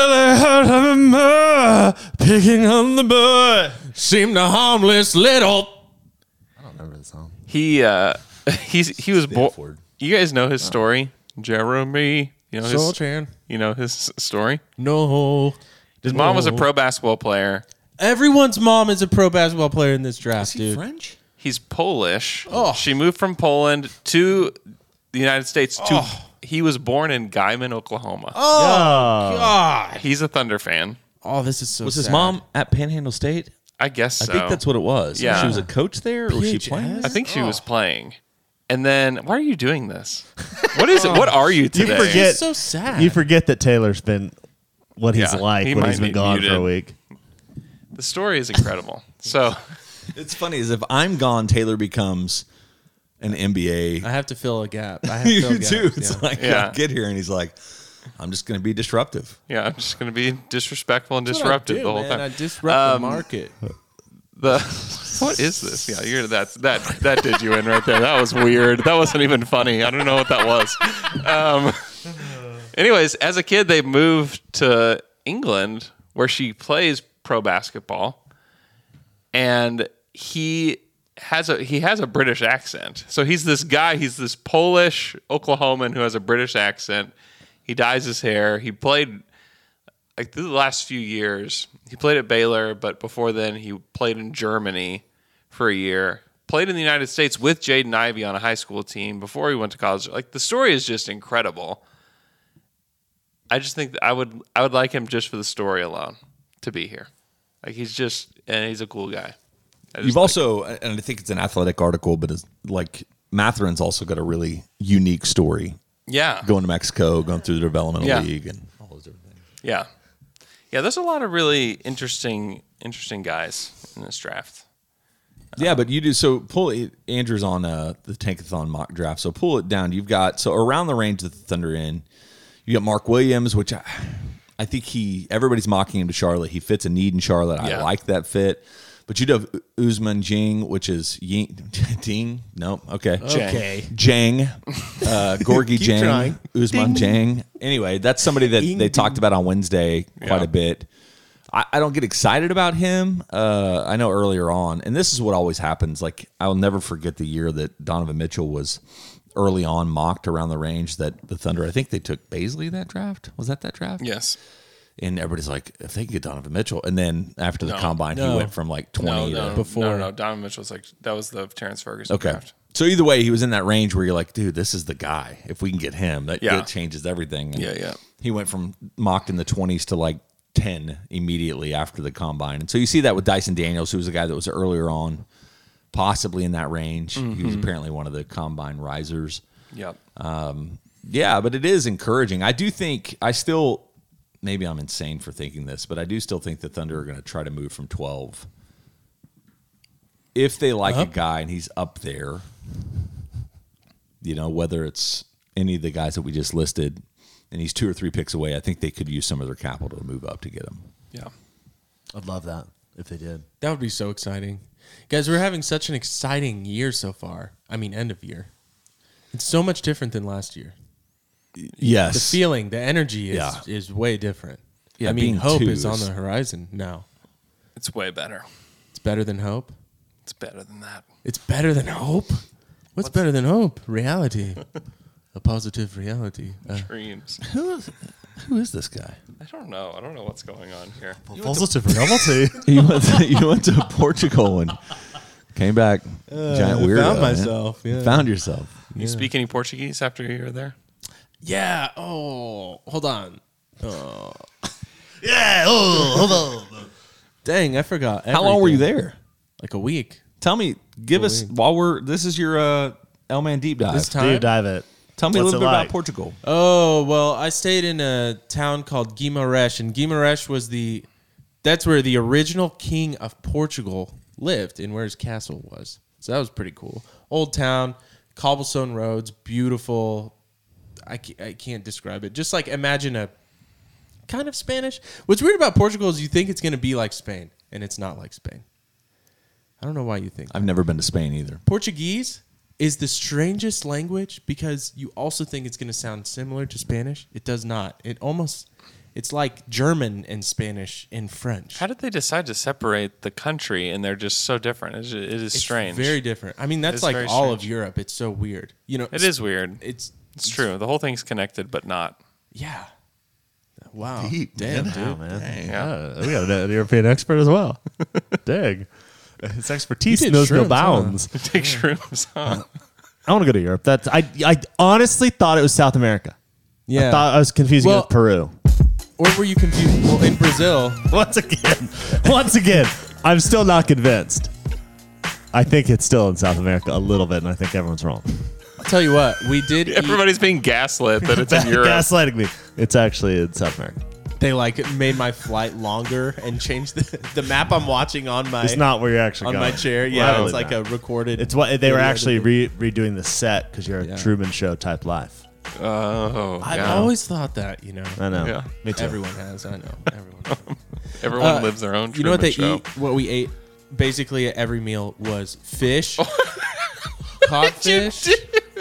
Speaker 7: Picking on the boy.
Speaker 4: Seem the harmless little.
Speaker 7: I don't remember the song.
Speaker 3: He was born.
Speaker 5: Stanford.
Speaker 3: You guys know his story, Jeremy. You know
Speaker 4: So
Speaker 3: his.
Speaker 4: Chan.
Speaker 3: You know his story.
Speaker 4: No.
Speaker 3: His mom was a pro basketball player.
Speaker 4: Everyone's mom is a pro basketball player in this draft, dude.
Speaker 5: French?
Speaker 3: He's Polish.
Speaker 4: Oh.
Speaker 3: She moved from Poland to the United States. He was born in Guyman, Oklahoma.
Speaker 4: Oh, God.
Speaker 3: He's a Thunder fan.
Speaker 4: Oh, this is so
Speaker 5: Was his
Speaker 4: sad.
Speaker 5: mom at Panhandle State?
Speaker 3: I guess so.
Speaker 5: I think that's what it was.
Speaker 3: Yeah.
Speaker 5: She was a coach there, or was she
Speaker 4: PHS?
Speaker 5: playing?
Speaker 3: I think she was playing. And then, why are you doing this? What is it? What are you today?
Speaker 7: forget-
Speaker 4: It's so sad.
Speaker 7: You forget that Taylor's been what he's
Speaker 3: Yeah,
Speaker 7: like
Speaker 3: he
Speaker 7: when
Speaker 3: might
Speaker 7: he's been
Speaker 3: be
Speaker 7: gone for a
Speaker 3: muted.
Speaker 7: week.
Speaker 3: The story is incredible. So,
Speaker 5: It's funny is if I'm gone, Taylor becomes an NBA.
Speaker 4: I have to fill a gap. I have to fill
Speaker 5: You
Speaker 4: gaps,
Speaker 5: too. It's
Speaker 4: yeah.
Speaker 5: like
Speaker 3: Yeah.
Speaker 5: I get here and he's like, I'm just going to be disruptive.
Speaker 3: yeah, I'm just going to be disrespectful and
Speaker 4: That's what I
Speaker 3: disruptive
Speaker 4: do,
Speaker 3: the whole
Speaker 4: man.
Speaker 3: time.
Speaker 4: I disrupt the market.
Speaker 3: What is this? Yeah, that did you in right there. That was weird. That wasn't even funny. I don't know what that was. Anyways, as a kid, they moved to England where she plays pro basketball, and he has a British accent. So he's this guy. He's this Polish Oklahoman who has a British accent. He dyes his hair. He played like through the last few years. He played at Baylor, but before then he played in Germany for a year. Played in the United States with Jaden Ivey on a high school team before he went to college. Like the story is just incredible. I just think that I would like him just for the story alone to be here. Like he's a cool guy.
Speaker 5: You've also, and I think it's an athletic article, but it's like Matherin's also got a really unique story.
Speaker 3: Yeah.
Speaker 5: Going to Mexico, going through the developmental
Speaker 3: Yeah.
Speaker 5: league, and all those different things.
Speaker 3: Yeah. Yeah, there's a lot of really interesting guys in this draft.
Speaker 5: Yeah, but you do so. Pull it. Andrew's on the Tankathon mock draft, so pull it down. You've got so around the range that the Thunder in. You got Mark Williams, which I think everybody's mocking him to Charlotte. He fits a need in Charlotte. I
Speaker 3: Yeah.
Speaker 5: like that fit. But you'd have Usman Jing, which is Ding. No, okay.
Speaker 4: Okay.
Speaker 5: Jang, Gorgie Jang,
Speaker 4: trying.
Speaker 5: Usman Jang. Anyway, that's somebody that they talked about on Wednesday quite a bit. I don't get excited about him. I know earlier on, and this is what always happens. Like I'll never forget the year that Donovan Mitchell was early on mocked around the range that the Thunder. I think they took Baisley that draft. Was that draft?
Speaker 3: Yes.
Speaker 5: And everybody's like, if they can get Donovan Mitchell, and then after the combine, he
Speaker 4: No.
Speaker 5: went from like 20 to
Speaker 4: before.
Speaker 3: No, Donovan Mitchell's like that was the Terrence Ferguson
Speaker 5: okay.
Speaker 3: draft.
Speaker 5: So either way, he was in that range where you're like, dude, this is the guy. If we can get him, that
Speaker 3: Yeah.
Speaker 5: it changes everything. And
Speaker 3: Yeah.
Speaker 5: He went from mocked in the 20s to like 10 immediately after the combine. And so you see that with Dyson Daniels, who was a guy that was earlier on, possibly in that range. He was apparently one of the combine risers.
Speaker 3: Yep.
Speaker 5: Yeah, but it is encouraging. Maybe I'm insane for thinking this, but I do still think the Thunder are going to try to move from 12. If they like a guy and he's up there, whether it's any of the guys that we just listed, and he's 2 or 3 picks away, I think they could use some of their capital to move up to get him.
Speaker 3: Yeah.
Speaker 7: I'd love that if they did.
Speaker 4: That would be so exciting. Guys, we're having such an exciting year so far. I mean, end of year. It's so much different than last year.
Speaker 5: Yes.
Speaker 4: The feeling, the energy
Speaker 5: Yeah.
Speaker 4: is way different.
Speaker 5: Yeah,
Speaker 4: I mean,
Speaker 5: being
Speaker 4: hope
Speaker 5: two
Speaker 4: is on
Speaker 5: is-
Speaker 4: the horizon now.
Speaker 3: It's way better.
Speaker 4: It's better than hope.
Speaker 3: It's better than that.
Speaker 4: It's better than hope. What's better than hope? Reality. a positive reality.
Speaker 3: Dreams.
Speaker 5: Who is this guy?
Speaker 3: I don't know. I don't know what's going on here.
Speaker 7: Positive reality.
Speaker 5: You went to Portugal and came back. Giant weirdo.
Speaker 4: Found
Speaker 5: man.
Speaker 4: myself. Yeah.
Speaker 5: Found yourself.
Speaker 3: You speak any Portuguese after you were there?
Speaker 4: Yeah. Oh, hold on. Oh,
Speaker 7: Yeah. Oh, hold on.
Speaker 4: dang, I forgot.
Speaker 5: How long were you
Speaker 4: everything.
Speaker 5: there?
Speaker 4: Like a week.
Speaker 5: Tell me. Give us this is your L Man deep dive.
Speaker 4: This time.
Speaker 7: Deep dive it.
Speaker 5: Tell me a
Speaker 7: What's
Speaker 5: little
Speaker 7: it
Speaker 5: bit
Speaker 7: like?
Speaker 5: about Portugal.
Speaker 4: Oh, well, I stayed in a town called Guimarães, and Guimarães was that's where the original king of Portugal lived and where his castle was. So that was pretty cool. Old town, cobblestone roads, beautiful. I can't describe it. Just like imagine a kind of Spanish. What's weird about Portugal is you think it's going to be like Spain, and it's not like Spain. I don't know why you think
Speaker 5: I've never been to Spain either.
Speaker 4: Portuguese is the strangest language because you also think it's going to sound similar to Spanish. It does not. It's like German and Spanish and French.
Speaker 3: How did they decide to separate the country and they're just so different? It is
Speaker 4: It's
Speaker 3: strange.
Speaker 4: very different. I mean, that's
Speaker 3: It's
Speaker 4: like
Speaker 3: very
Speaker 4: all of
Speaker 3: strange.
Speaker 4: Europe. It's so weird. You know,
Speaker 3: It is weird.
Speaker 4: It's
Speaker 3: true. The whole thing's connected, but not.
Speaker 4: Yeah. Wow.
Speaker 7: Deep,
Speaker 4: Damn,
Speaker 7: man.
Speaker 4: dude.
Speaker 7: Wow, man.
Speaker 3: Yeah.
Speaker 7: We got an European expert as well. Dang. His expertise
Speaker 4: You did
Speaker 7: knows no
Speaker 4: shrooms, huh?
Speaker 7: bounds.
Speaker 3: Take shrooms, huh?
Speaker 7: I want to go to Europe. I honestly thought it was South America.
Speaker 4: Yeah.
Speaker 7: I thought I was confusing it
Speaker 4: Well-
Speaker 7: with Peru.
Speaker 4: Or were you confused? Well, in Brazil,
Speaker 7: Once again, I'm still not convinced. I think it's still in South America a little bit, and I think everyone's wrong.
Speaker 4: I'll tell you what, we did eat.
Speaker 3: Everybody's being gaslit that it's in Europe.
Speaker 7: Gaslighting me. It's actually in South America.
Speaker 4: They like made my flight longer and changed the map I'm watching on my
Speaker 7: It's not where you're actually
Speaker 4: on
Speaker 7: going.
Speaker 4: my chair. Yeah,
Speaker 7: Probably
Speaker 4: it's like
Speaker 7: not.
Speaker 4: a recorded.
Speaker 7: It's what they were
Speaker 4: video
Speaker 7: actually
Speaker 4: that
Speaker 7: redoing the set because you're a
Speaker 4: Yeah.
Speaker 7: Truman Show type life.
Speaker 3: Oh,
Speaker 4: I've
Speaker 3: yeah.
Speaker 4: always thought that, you know.
Speaker 7: I know.
Speaker 3: Yeah.
Speaker 7: Me too.
Speaker 4: Everyone has. I know. Everyone.
Speaker 3: Everyone lives their own
Speaker 4: You know what they
Speaker 3: Truman
Speaker 4: eat? What we ate basically at every meal was fish, codfish.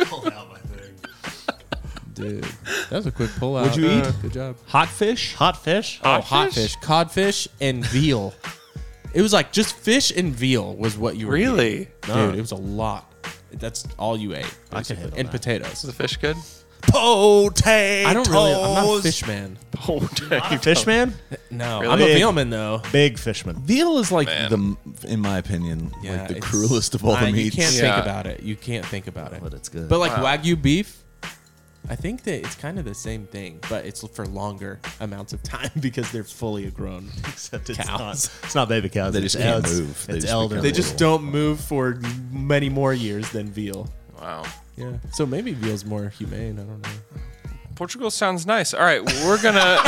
Speaker 4: Dude, that was a quick pull out.
Speaker 5: What'd you eat?
Speaker 4: Good job.
Speaker 5: Hot fish?
Speaker 7: Hot fish?
Speaker 4: Oh, hot fish, codfish, and veal. It was like just fish and veal was what you were
Speaker 3: Really?
Speaker 4: eating. Dude, it was a lot. That's all you ate.
Speaker 7: I can
Speaker 4: basically.
Speaker 7: handle
Speaker 4: And
Speaker 7: that.
Speaker 4: potatoes.
Speaker 3: Is the fish good?
Speaker 7: Potatoes.
Speaker 4: I'm not a fish man.
Speaker 3: Oh, dang.
Speaker 7: Fish man?
Speaker 4: No,
Speaker 3: Really?
Speaker 4: I'm a veal man though.
Speaker 7: Big fishman.
Speaker 5: Veal is like
Speaker 3: Man.
Speaker 5: in my opinion,
Speaker 4: Yeah,
Speaker 5: like the
Speaker 4: it's-
Speaker 5: cruelest of all the
Speaker 4: You
Speaker 5: meats.
Speaker 4: can't
Speaker 3: Yeah.
Speaker 4: think about it. You can't think about it.
Speaker 7: But it's good.
Speaker 4: But like
Speaker 3: Wow.
Speaker 4: Wagyu beef, I think that it's kind of the same thing, but it's for longer amounts of time because they're fully grown.
Speaker 7: Except it's
Speaker 4: cows.
Speaker 7: not. It's not baby cows.
Speaker 5: They
Speaker 7: it's
Speaker 5: just can't
Speaker 7: it's-
Speaker 5: move. They
Speaker 7: It's
Speaker 5: just
Speaker 7: elderly.
Speaker 4: They just don't move for many more years than veal.
Speaker 3: Wow.
Speaker 4: Yeah. So maybe veal's more humane. I don't know.
Speaker 3: Portugal sounds nice. All right, we're going to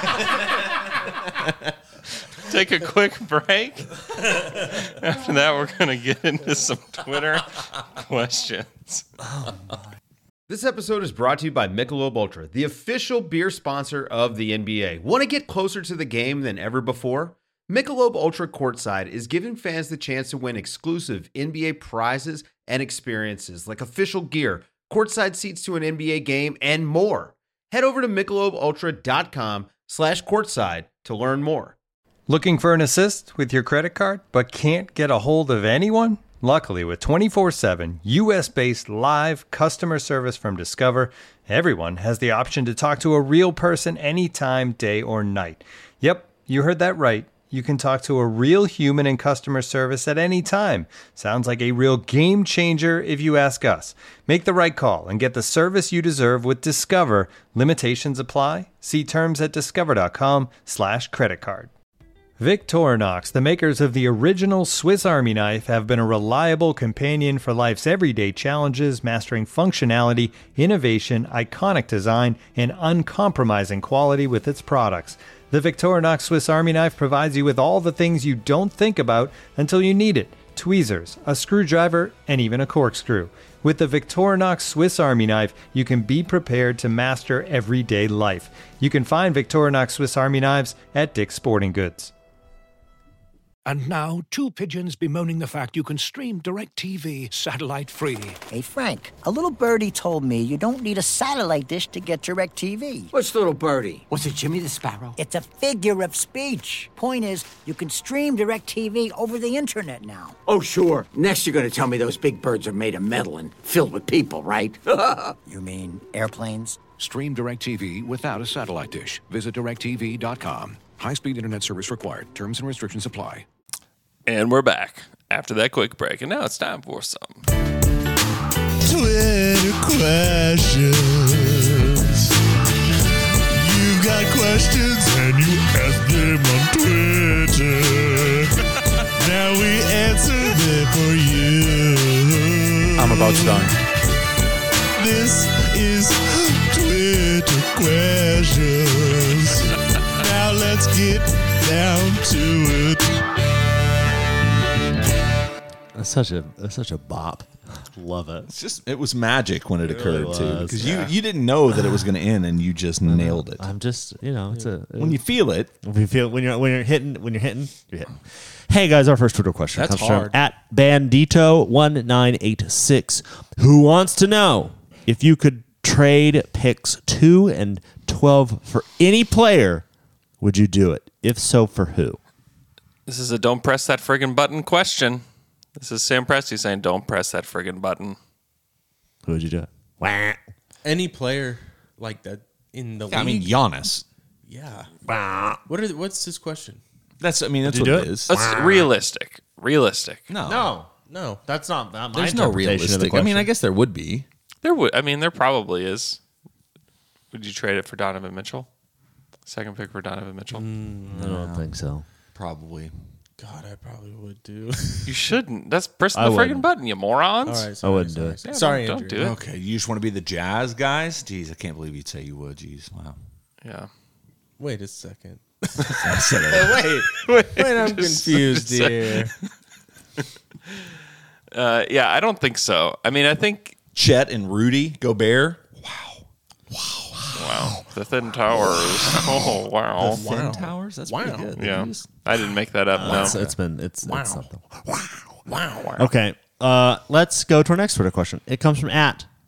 Speaker 3: take a quick break. After that, we're going to get into some Twitter questions.
Speaker 10: This episode is brought to you by Michelob Ultra, the official beer sponsor of the NBA. Want to get closer to the game than ever before? Michelob Ultra Courtside is giving fans the chance to win exclusive NBA prizes and experiences like official gear, courtside seats to an NBA game, and more. Head over to MichelobUltra.com/courtside to learn more.
Speaker 1: Looking for an assist with your credit card but can't get a hold of anyone? Luckily, with 24/7 US-based live customer service from Discover, everyone has the option to talk to a real person anytime, day or night. Yep, you heard that right. You can talk to a real human in customer service at any time. Sounds like a real game changer if you ask us. Make the right call and get the service you deserve with Discover. Limitations apply. See terms at discover.com/creditcard. Victorinox, the makers of the original Swiss Army knife, have been a reliable companion for life's everyday challenges, mastering functionality, innovation, iconic design, and uncompromising quality with its products. The Victorinox Swiss Army knife provides you with all the things you don't think about until you need it: tweezers, a screwdriver, and even a corkscrew. With the Victorinox Swiss Army knife, you can be prepared to master everyday life. You can find Victorinox Swiss Army knives at Dick's Sporting Goods.
Speaker 11: And now, two pigeons bemoaning the fact you can stream DirecTV satellite-free.
Speaker 12: Hey, Frank, a little birdie told me you don't need a satellite dish to get DirecTV.
Speaker 13: What's little birdie? Was it Jimmy the Sparrow?
Speaker 12: It's a figure of speech. Point is, you can stream DirecTV over the internet now.
Speaker 13: Oh, sure. Next you're going to tell me those big birds are made of metal and filled with people, right?
Speaker 12: You mean airplanes?
Speaker 11: Stream DirecTV without a satellite dish. Visit DirecTV.com. High-speed internet service required. Terms and restrictions apply.
Speaker 3: And we're back after that quick break. And now it's time for some
Speaker 7: Twitter questions. You got questions and you ask them on Twitter. Now we answer them for you.
Speaker 6: I'm about to dunk.
Speaker 7: This is Twitter questions. Now let's get down to it. That's such a bop. Love it.
Speaker 5: It was magic when it occurred
Speaker 7: really
Speaker 5: too,
Speaker 7: was.
Speaker 5: because you didn't know that it was going to end, and you just nailed it.
Speaker 7: I'm just, it's
Speaker 5: When you feel it,
Speaker 7: when you're hitting, you're hitting. Hey guys, our first Twitter question
Speaker 4: That's
Speaker 7: comes
Speaker 4: hard.
Speaker 7: from @Bandito1986, who wants to know if you could trade picks 2 and 12 for any player, would you do it? If so, for who?
Speaker 3: This is a don't press that friggin' button question. This is Sam Presti saying don't press that friggin' button.
Speaker 7: Who would you do it? Wah.
Speaker 4: Any player like that in the league?
Speaker 5: I mean, Giannis.
Speaker 4: Yeah. What's his question?
Speaker 5: That's
Speaker 7: Would
Speaker 5: what
Speaker 7: you do
Speaker 5: it
Speaker 7: it?
Speaker 5: is.
Speaker 3: That's realistic.
Speaker 7: No, that's not my
Speaker 5: There's no
Speaker 7: interpretation of the
Speaker 5: realistic. I mean, I
Speaker 7: question.
Speaker 5: guess there would be.
Speaker 3: There probably is. Would you trade it for Donovan Mitchell? Second pick for Donovan Mitchell?
Speaker 7: I don't think so.
Speaker 5: Probably.
Speaker 4: God, I probably would do.
Speaker 3: You shouldn't. That's pressing
Speaker 7: I
Speaker 3: the friggin'
Speaker 7: wouldn't.
Speaker 3: button, you morons.
Speaker 4: All right,
Speaker 7: I wouldn't do it.
Speaker 3: Yeah,
Speaker 4: Sorry,
Speaker 3: don't
Speaker 4: Andrew.
Speaker 3: do it.
Speaker 5: Okay, you just want to be the Jazz guys? Jeez, I can't believe you'd say you would. Jeez, wow.
Speaker 3: Yeah.
Speaker 4: Wait a second.
Speaker 3: Wait,
Speaker 4: Wait, I'm confused here.
Speaker 3: Yeah, I don't think so. I mean, I think
Speaker 5: Chet and Rudy Gobert.
Speaker 3: wow, the Thin Towers. Oh wow,
Speaker 5: Thin Towers. That's pretty good.
Speaker 3: Yeah, I didn't make that up. No,
Speaker 7: It's something.
Speaker 3: wow.
Speaker 7: Okay, let's go to our next Twitter question. It comes from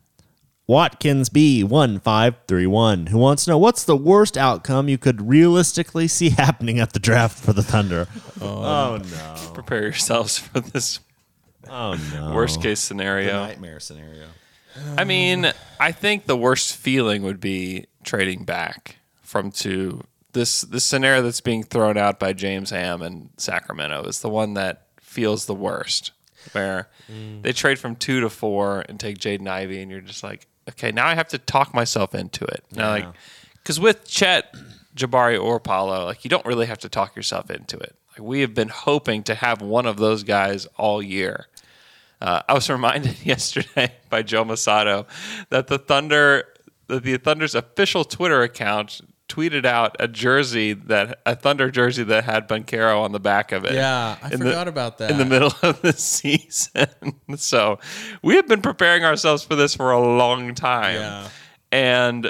Speaker 7: @WatkinsB1531, who wants to know what's the worst outcome you could realistically see happening at the draft for the Thunder. Oh no!
Speaker 3: Prepare yourselves for this
Speaker 7: Oh no!
Speaker 3: worst case
Speaker 5: The
Speaker 3: scenario.
Speaker 5: nightmare scenario.
Speaker 3: I mean, I think the worst feeling would be trading back to this scenario that's being thrown out by James Ham in Sacramento is the one that feels the worst, where they trade from 2 to 4 and take Jaden Ivey, and you're just like, okay, now I have to talk myself into it. Now, because with Chet, Jabari, or Paulo, like you don't really have to talk yourself into it. Like we have been hoping to have one of those guys all year. I was reminded yesterday by Joe Masato that the Thunder's official Twitter account tweeted out a Thunder jersey that had Banchero on the back of it.
Speaker 4: Yeah, I forgot about that.
Speaker 3: In the middle of the season. So we have been preparing ourselves for this for a long time.
Speaker 4: Yeah.
Speaker 3: And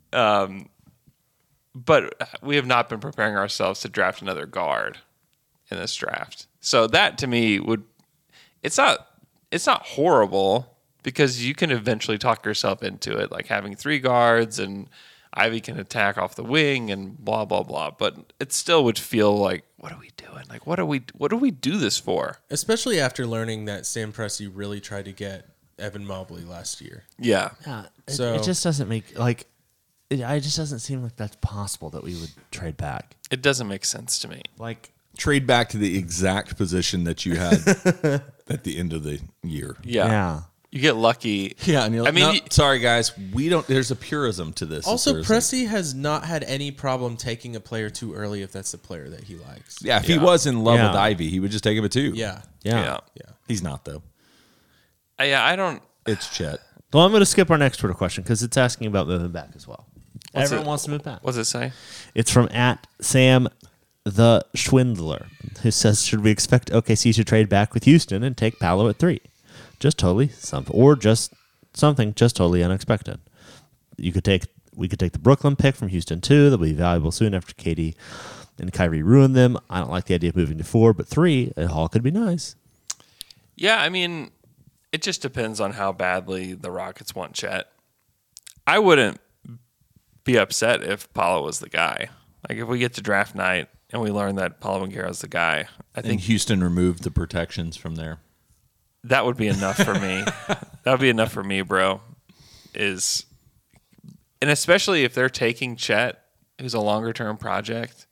Speaker 3: but we have not been preparing ourselves to draft another guard in this draft. So that to me it's not horrible because you can eventually talk yourself into it, like having 3 guards and Ivy can attack off the wing and blah blah blah. But it still would feel like, what are we doing? Like what do we do this for?
Speaker 4: Especially after learning that Sam Presti really tried to get Evan Mobley last year.
Speaker 3: Yeah.
Speaker 7: It just doesn't make it just doesn't seem like that's possible that we would trade back.
Speaker 3: It doesn't make sense to me.
Speaker 7: Like
Speaker 5: Trade back to the exact position that you had at the end of the year.
Speaker 3: Yeah. You get lucky.
Speaker 5: Yeah, and you're like, no, sorry guys, there's a purism to this.
Speaker 4: Also, Presti has not had any problem taking a player too early if that's the player that he likes.
Speaker 5: Yeah, if he was in love with Ivy, he would just take him at 2.
Speaker 4: Yeah.
Speaker 5: He's not though.
Speaker 3: I don't.
Speaker 5: It's Chet.
Speaker 7: Well, I'm going to skip our next Twitter question because it's asking about moving back as well. Everyone wants to move back.
Speaker 3: What's it say?
Speaker 7: It's from @Sam the Schwindler, who says, should we expect OKC to trade back with Houston and take Paolo at 3? Just totally something, or just something just totally unexpected. We could take the Brooklyn pick from Houston too. That'll be valuable soon after KD and Kyrie ruined them. I don't like the idea of moving to 4, but 3, a haul could be nice.
Speaker 3: Yeah, I mean, it just depends on how badly the Rockets want Chet. I wouldn't be upset if Paolo was the guy. Like, if we get to draft night and we learn that Paolo Banchero's the guy, I think
Speaker 5: Houston removed the protections from there.
Speaker 3: that would be enough for me. That would be enough for me, bro. And especially if they're taking Chet, who's a longer-term project,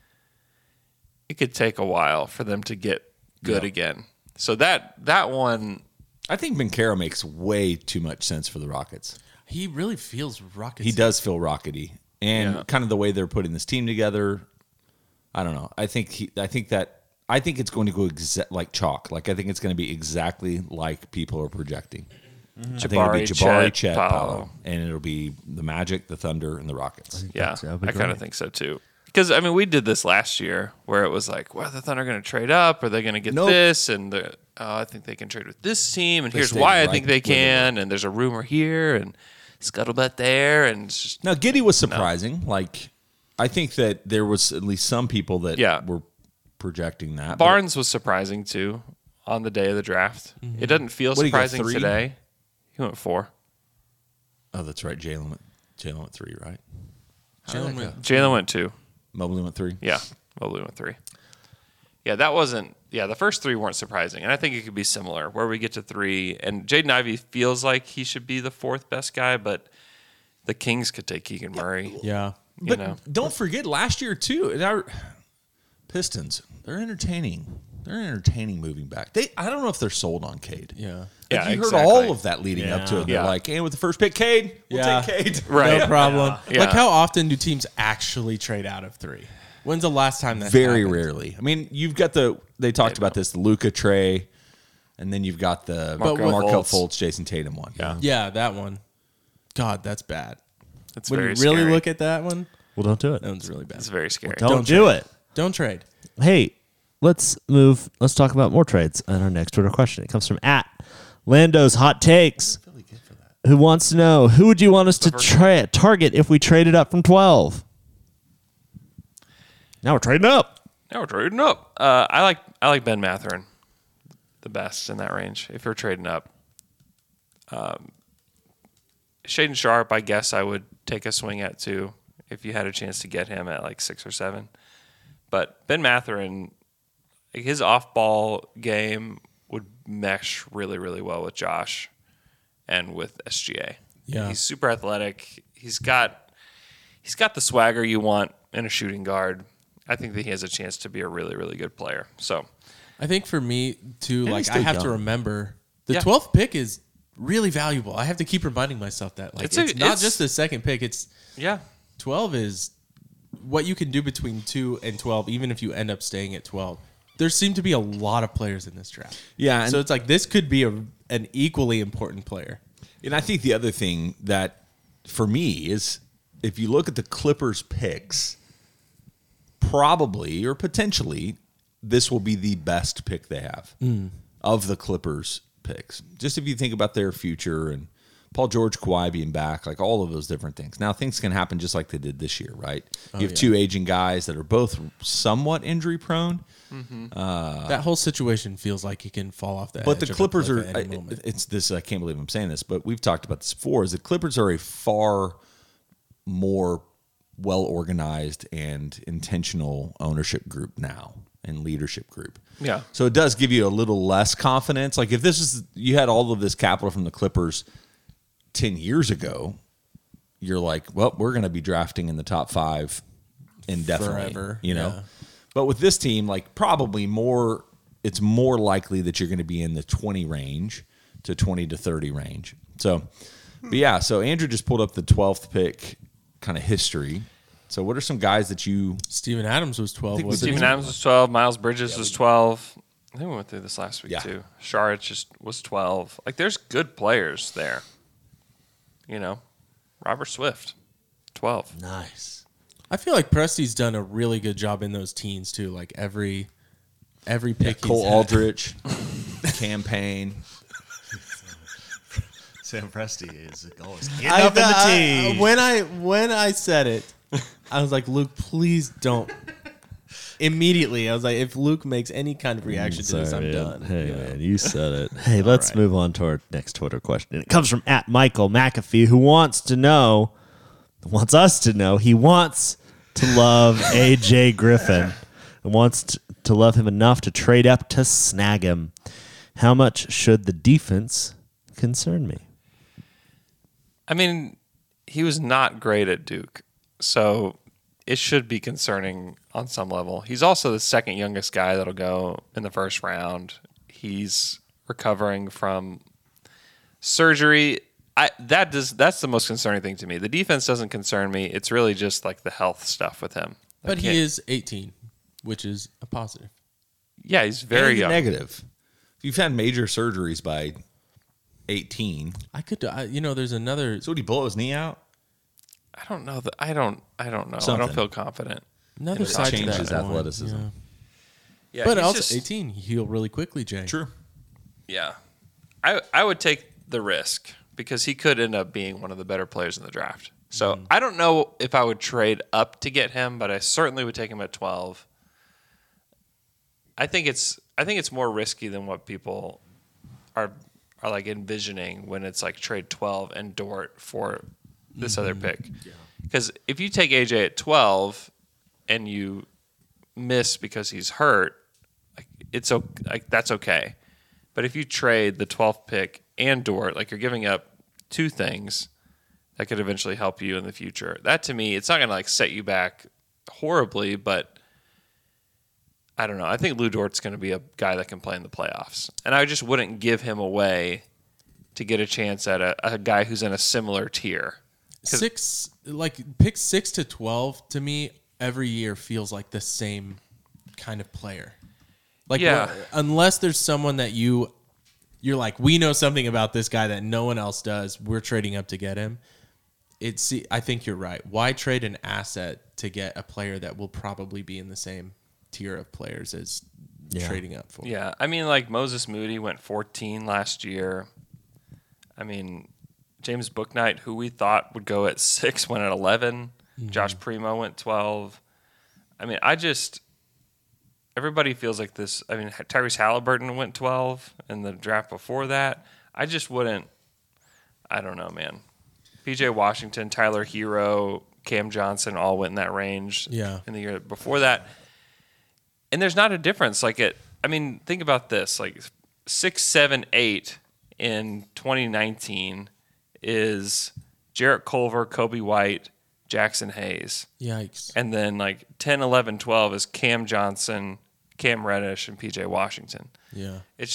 Speaker 3: it could take a while for them to get good again. So that one,
Speaker 5: I think Banchero makes way too much sense for the Rockets.
Speaker 4: He really feels Rockets.
Speaker 5: He does feel rockety, and kind of the way they're putting this team together. I don't know. I think it's going to go like chalk. Like I think it's going to be exactly like people are projecting.
Speaker 3: Mm-hmm.
Speaker 5: I think it'll be Jabari, Chet,
Speaker 3: Paolo.
Speaker 5: Paolo, and it'll be the Magic, the Thunder, and the Rockets.
Speaker 3: Yeah, I kind of think so too. Because, I mean, we did this last year where it was like, well, the Thunder going to trade up? Are they going to get this? And I think they can trade with this team. And here's why I think they can. And there's a rumor here and scuttlebutt there. And it's just,
Speaker 5: now, Giddey was surprising. Like, I think that there was at least some people that were projecting that.
Speaker 3: Barnes was surprising too on the day of the draft.
Speaker 4: Mm-hmm.
Speaker 3: It doesn't feel
Speaker 5: What, he got
Speaker 3: surprising
Speaker 5: 3?
Speaker 3: today. He went 4.
Speaker 5: Oh, that's right. Jalen went 3, right?
Speaker 3: Jalen went 2.
Speaker 5: Mobley went 3?
Speaker 3: Yeah, Mobley went 3. Yeah, that wasn't... Yeah, the first 3 weren't surprising. And I think it could be similar, where we get to 3. And Jaden Ivey feels like he should be the 4th best guy, but the Kings could take Keegan Murray.
Speaker 4: Yeah.
Speaker 5: But don't forget, last year, too, our Pistons, they're entertaining. They're entertaining moving back. I don't know if they're sold on Cade.
Speaker 4: Yeah.
Speaker 5: Like you heard all of that leading up to it. They're like, hey, with the first pick, Cade, we'll take Cade.
Speaker 3: Right.
Speaker 4: No problem.
Speaker 3: Yeah.
Speaker 4: Like, how often do teams actually trade out of 3? When's the last time that
Speaker 5: Very
Speaker 4: happened?
Speaker 5: rarely. I mean, you've got they talked about this, the Luka Trey, and then you've got the Markelle Fultz, Jason Tatum one.
Speaker 4: Yeah, that one. God, that's bad.
Speaker 3: It's
Speaker 4: when you
Speaker 3: very
Speaker 4: really
Speaker 3: scary.
Speaker 4: look at that one,
Speaker 7: Well, don't do it.
Speaker 4: that one's really bad.
Speaker 3: It's very scary.
Speaker 7: Don't do it.
Speaker 4: Don't trade.
Speaker 7: Hey, let's talk about more trades on our next Twitter question. It comes from @Lando's Hot Takes, who wants to know, who would you want us to target if we traded up from 12? Now we're trading up.
Speaker 3: I like Ben Mathurin the best in that range if you're trading up. Shaden Sharp, I guess I would take a swing at too if you had a chance to get him at like 6 or 7. But Ben Mathurin, his off-ball game would mesh really, really well with Josh and with SGA.
Speaker 4: Yeah.
Speaker 3: He's super athletic. He's got the swagger you want in a shooting guard. I think that he has a chance to be a really, really good player. So
Speaker 4: I think for me, too,
Speaker 5: And
Speaker 4: like
Speaker 5: he's
Speaker 4: I
Speaker 5: still
Speaker 4: have to
Speaker 5: young.
Speaker 4: remember the 12th pick is really valuable. I have to keep reminding myself that. Like, it's not just the second pick. It's 12 is what you can do between 2 and 12, even if you end up staying at 12. There seem to be a lot of players in this draft.
Speaker 5: Yeah.
Speaker 4: So it's like this could be an equally important player.
Speaker 5: And I think the other thing that, for me, is if you look at the Clippers' picks, probably or potentially, this will be the best pick they have of the Clippers' picks. Just if you think about their future and Paul George, Kawhi being back, like all of those different things. Now, things can happen just like they did this year, right? You have 2 aging guys that are both somewhat injury prone.
Speaker 4: That whole situation feels like it can fall off the
Speaker 5: But
Speaker 4: edge
Speaker 5: the
Speaker 4: of a
Speaker 5: Clippers
Speaker 4: cliff
Speaker 5: are,
Speaker 4: at any moment.
Speaker 5: it's this, I can't believe I'm saying this, but we've talked about this before, is the Clippers are a far more well-organized and intentional ownership group now and leadership group.
Speaker 3: Yeah.
Speaker 5: So it does give you a little less confidence. Like if you had all of this capital from the Clippers 10 years ago, you're like, well, we're going to be drafting in the top 5 indefinitely,
Speaker 4: Forever,
Speaker 5: you know?
Speaker 4: yeah.
Speaker 5: But with this team, like probably it's more likely that you're going to be in the 20 range to 20 to 30 range. So, but yeah, so Andrew just pulled up the 12th pick kind of history. So what are some guys that you...
Speaker 4: Steven Adams was 12.
Speaker 3: Steven Adams was 12. Miles Bridges was 12. I think we went through this last week too. Saric just was 12. Like there's good players there. You know, Robert Swift, 12.
Speaker 7: Nice.
Speaker 4: I feel like Presti's done a really good job in those teens too. Like every pick.
Speaker 5: Cole Aldrich, campaign.
Speaker 7: Sam Presti is always getting up in the tee.
Speaker 4: When I said it, I was like, Luke, please don't immediately. I was like, if Luke makes any kind of reaction to this, I'm
Speaker 7: man.
Speaker 4: done.
Speaker 7: Hey,
Speaker 4: Yeah.
Speaker 7: man, you said it. Hey, let's move on to our next Twitter question. It comes from @Michael McAfee, who wants us to know he wants to love AJ Griffin and wants to love him enough to trade up to snag him. How much should the defense concern me?
Speaker 3: I mean, he was not great at Duke, so it should be concerning on some level. He's also the second youngest guy that'll go in the first round. He's recovering from surgery. That's the most concerning thing to me. The defense doesn't concern me. It's really just like the health stuff with him.
Speaker 4: But he is 18, which is a positive.
Speaker 3: Yeah, he's very young.
Speaker 5: Negative. If you've had major surgeries by 18,
Speaker 4: I could. There's another.
Speaker 5: So would he blow his knee out?
Speaker 3: I don't know. I don't know.
Speaker 5: Something.
Speaker 3: I don't feel confident.
Speaker 4: Another side to
Speaker 5: changes
Speaker 4: that
Speaker 5: athleticism.
Speaker 4: Yeah.
Speaker 3: Yeah,
Speaker 4: But
Speaker 3: he's
Speaker 4: also
Speaker 3: just-
Speaker 4: 18, he healed really quickly, Jay.
Speaker 5: True.
Speaker 3: Yeah. I would take the risk because he could end up being one of the better players in the draft. So I don't know if I would trade up to get him, but I certainly would take him at 12. I think it's more risky than what people are like envisioning when it's like trade 12 and Dort for this other pick. Because if you take AJ at 12 and you miss because he's hurt, that's okay. But if you trade the 12th pick and Dort, like you're giving up two things that could eventually help you in the future. That to me, it's not going to like set you back horribly, but I don't know. I think Lou Dort's going to be a guy that can play in the playoffs. And I just wouldn't give him away to get a chance at a guy who's in a similar tier.
Speaker 4: Pick 6 to 12 to me every year feels like the same kind of player. Unless there's someone that you're like, we know something about this guy that no one else does, we're trading up to get him. I think you're right. Why trade an asset to get a player that will probably be in the same tier of players as trading up for?
Speaker 3: Yeah, I mean, like Moses Moody went 14 last year. I mean, James Bouknight, who we thought would go at 6, went at 11. Mm-hmm. Josh Primo went 12. I mean, everybody feels like this. I mean, Tyrese Halliburton went 12 in the draft before that. I just wouldn't. I don't know, man. PJ Washington, Tyler Hero, Cam Johnson all went in that range in the year before that. And there's not a difference. Think about this. Like 6, 7, 8 in 2019 is Jarrett Culver, Kobe White, Jackson Hayes.
Speaker 4: Yikes.
Speaker 3: And then like 10, 11, 12 is Cam Johnson, Cam Reddish, and PJ Washington.
Speaker 4: Yeah.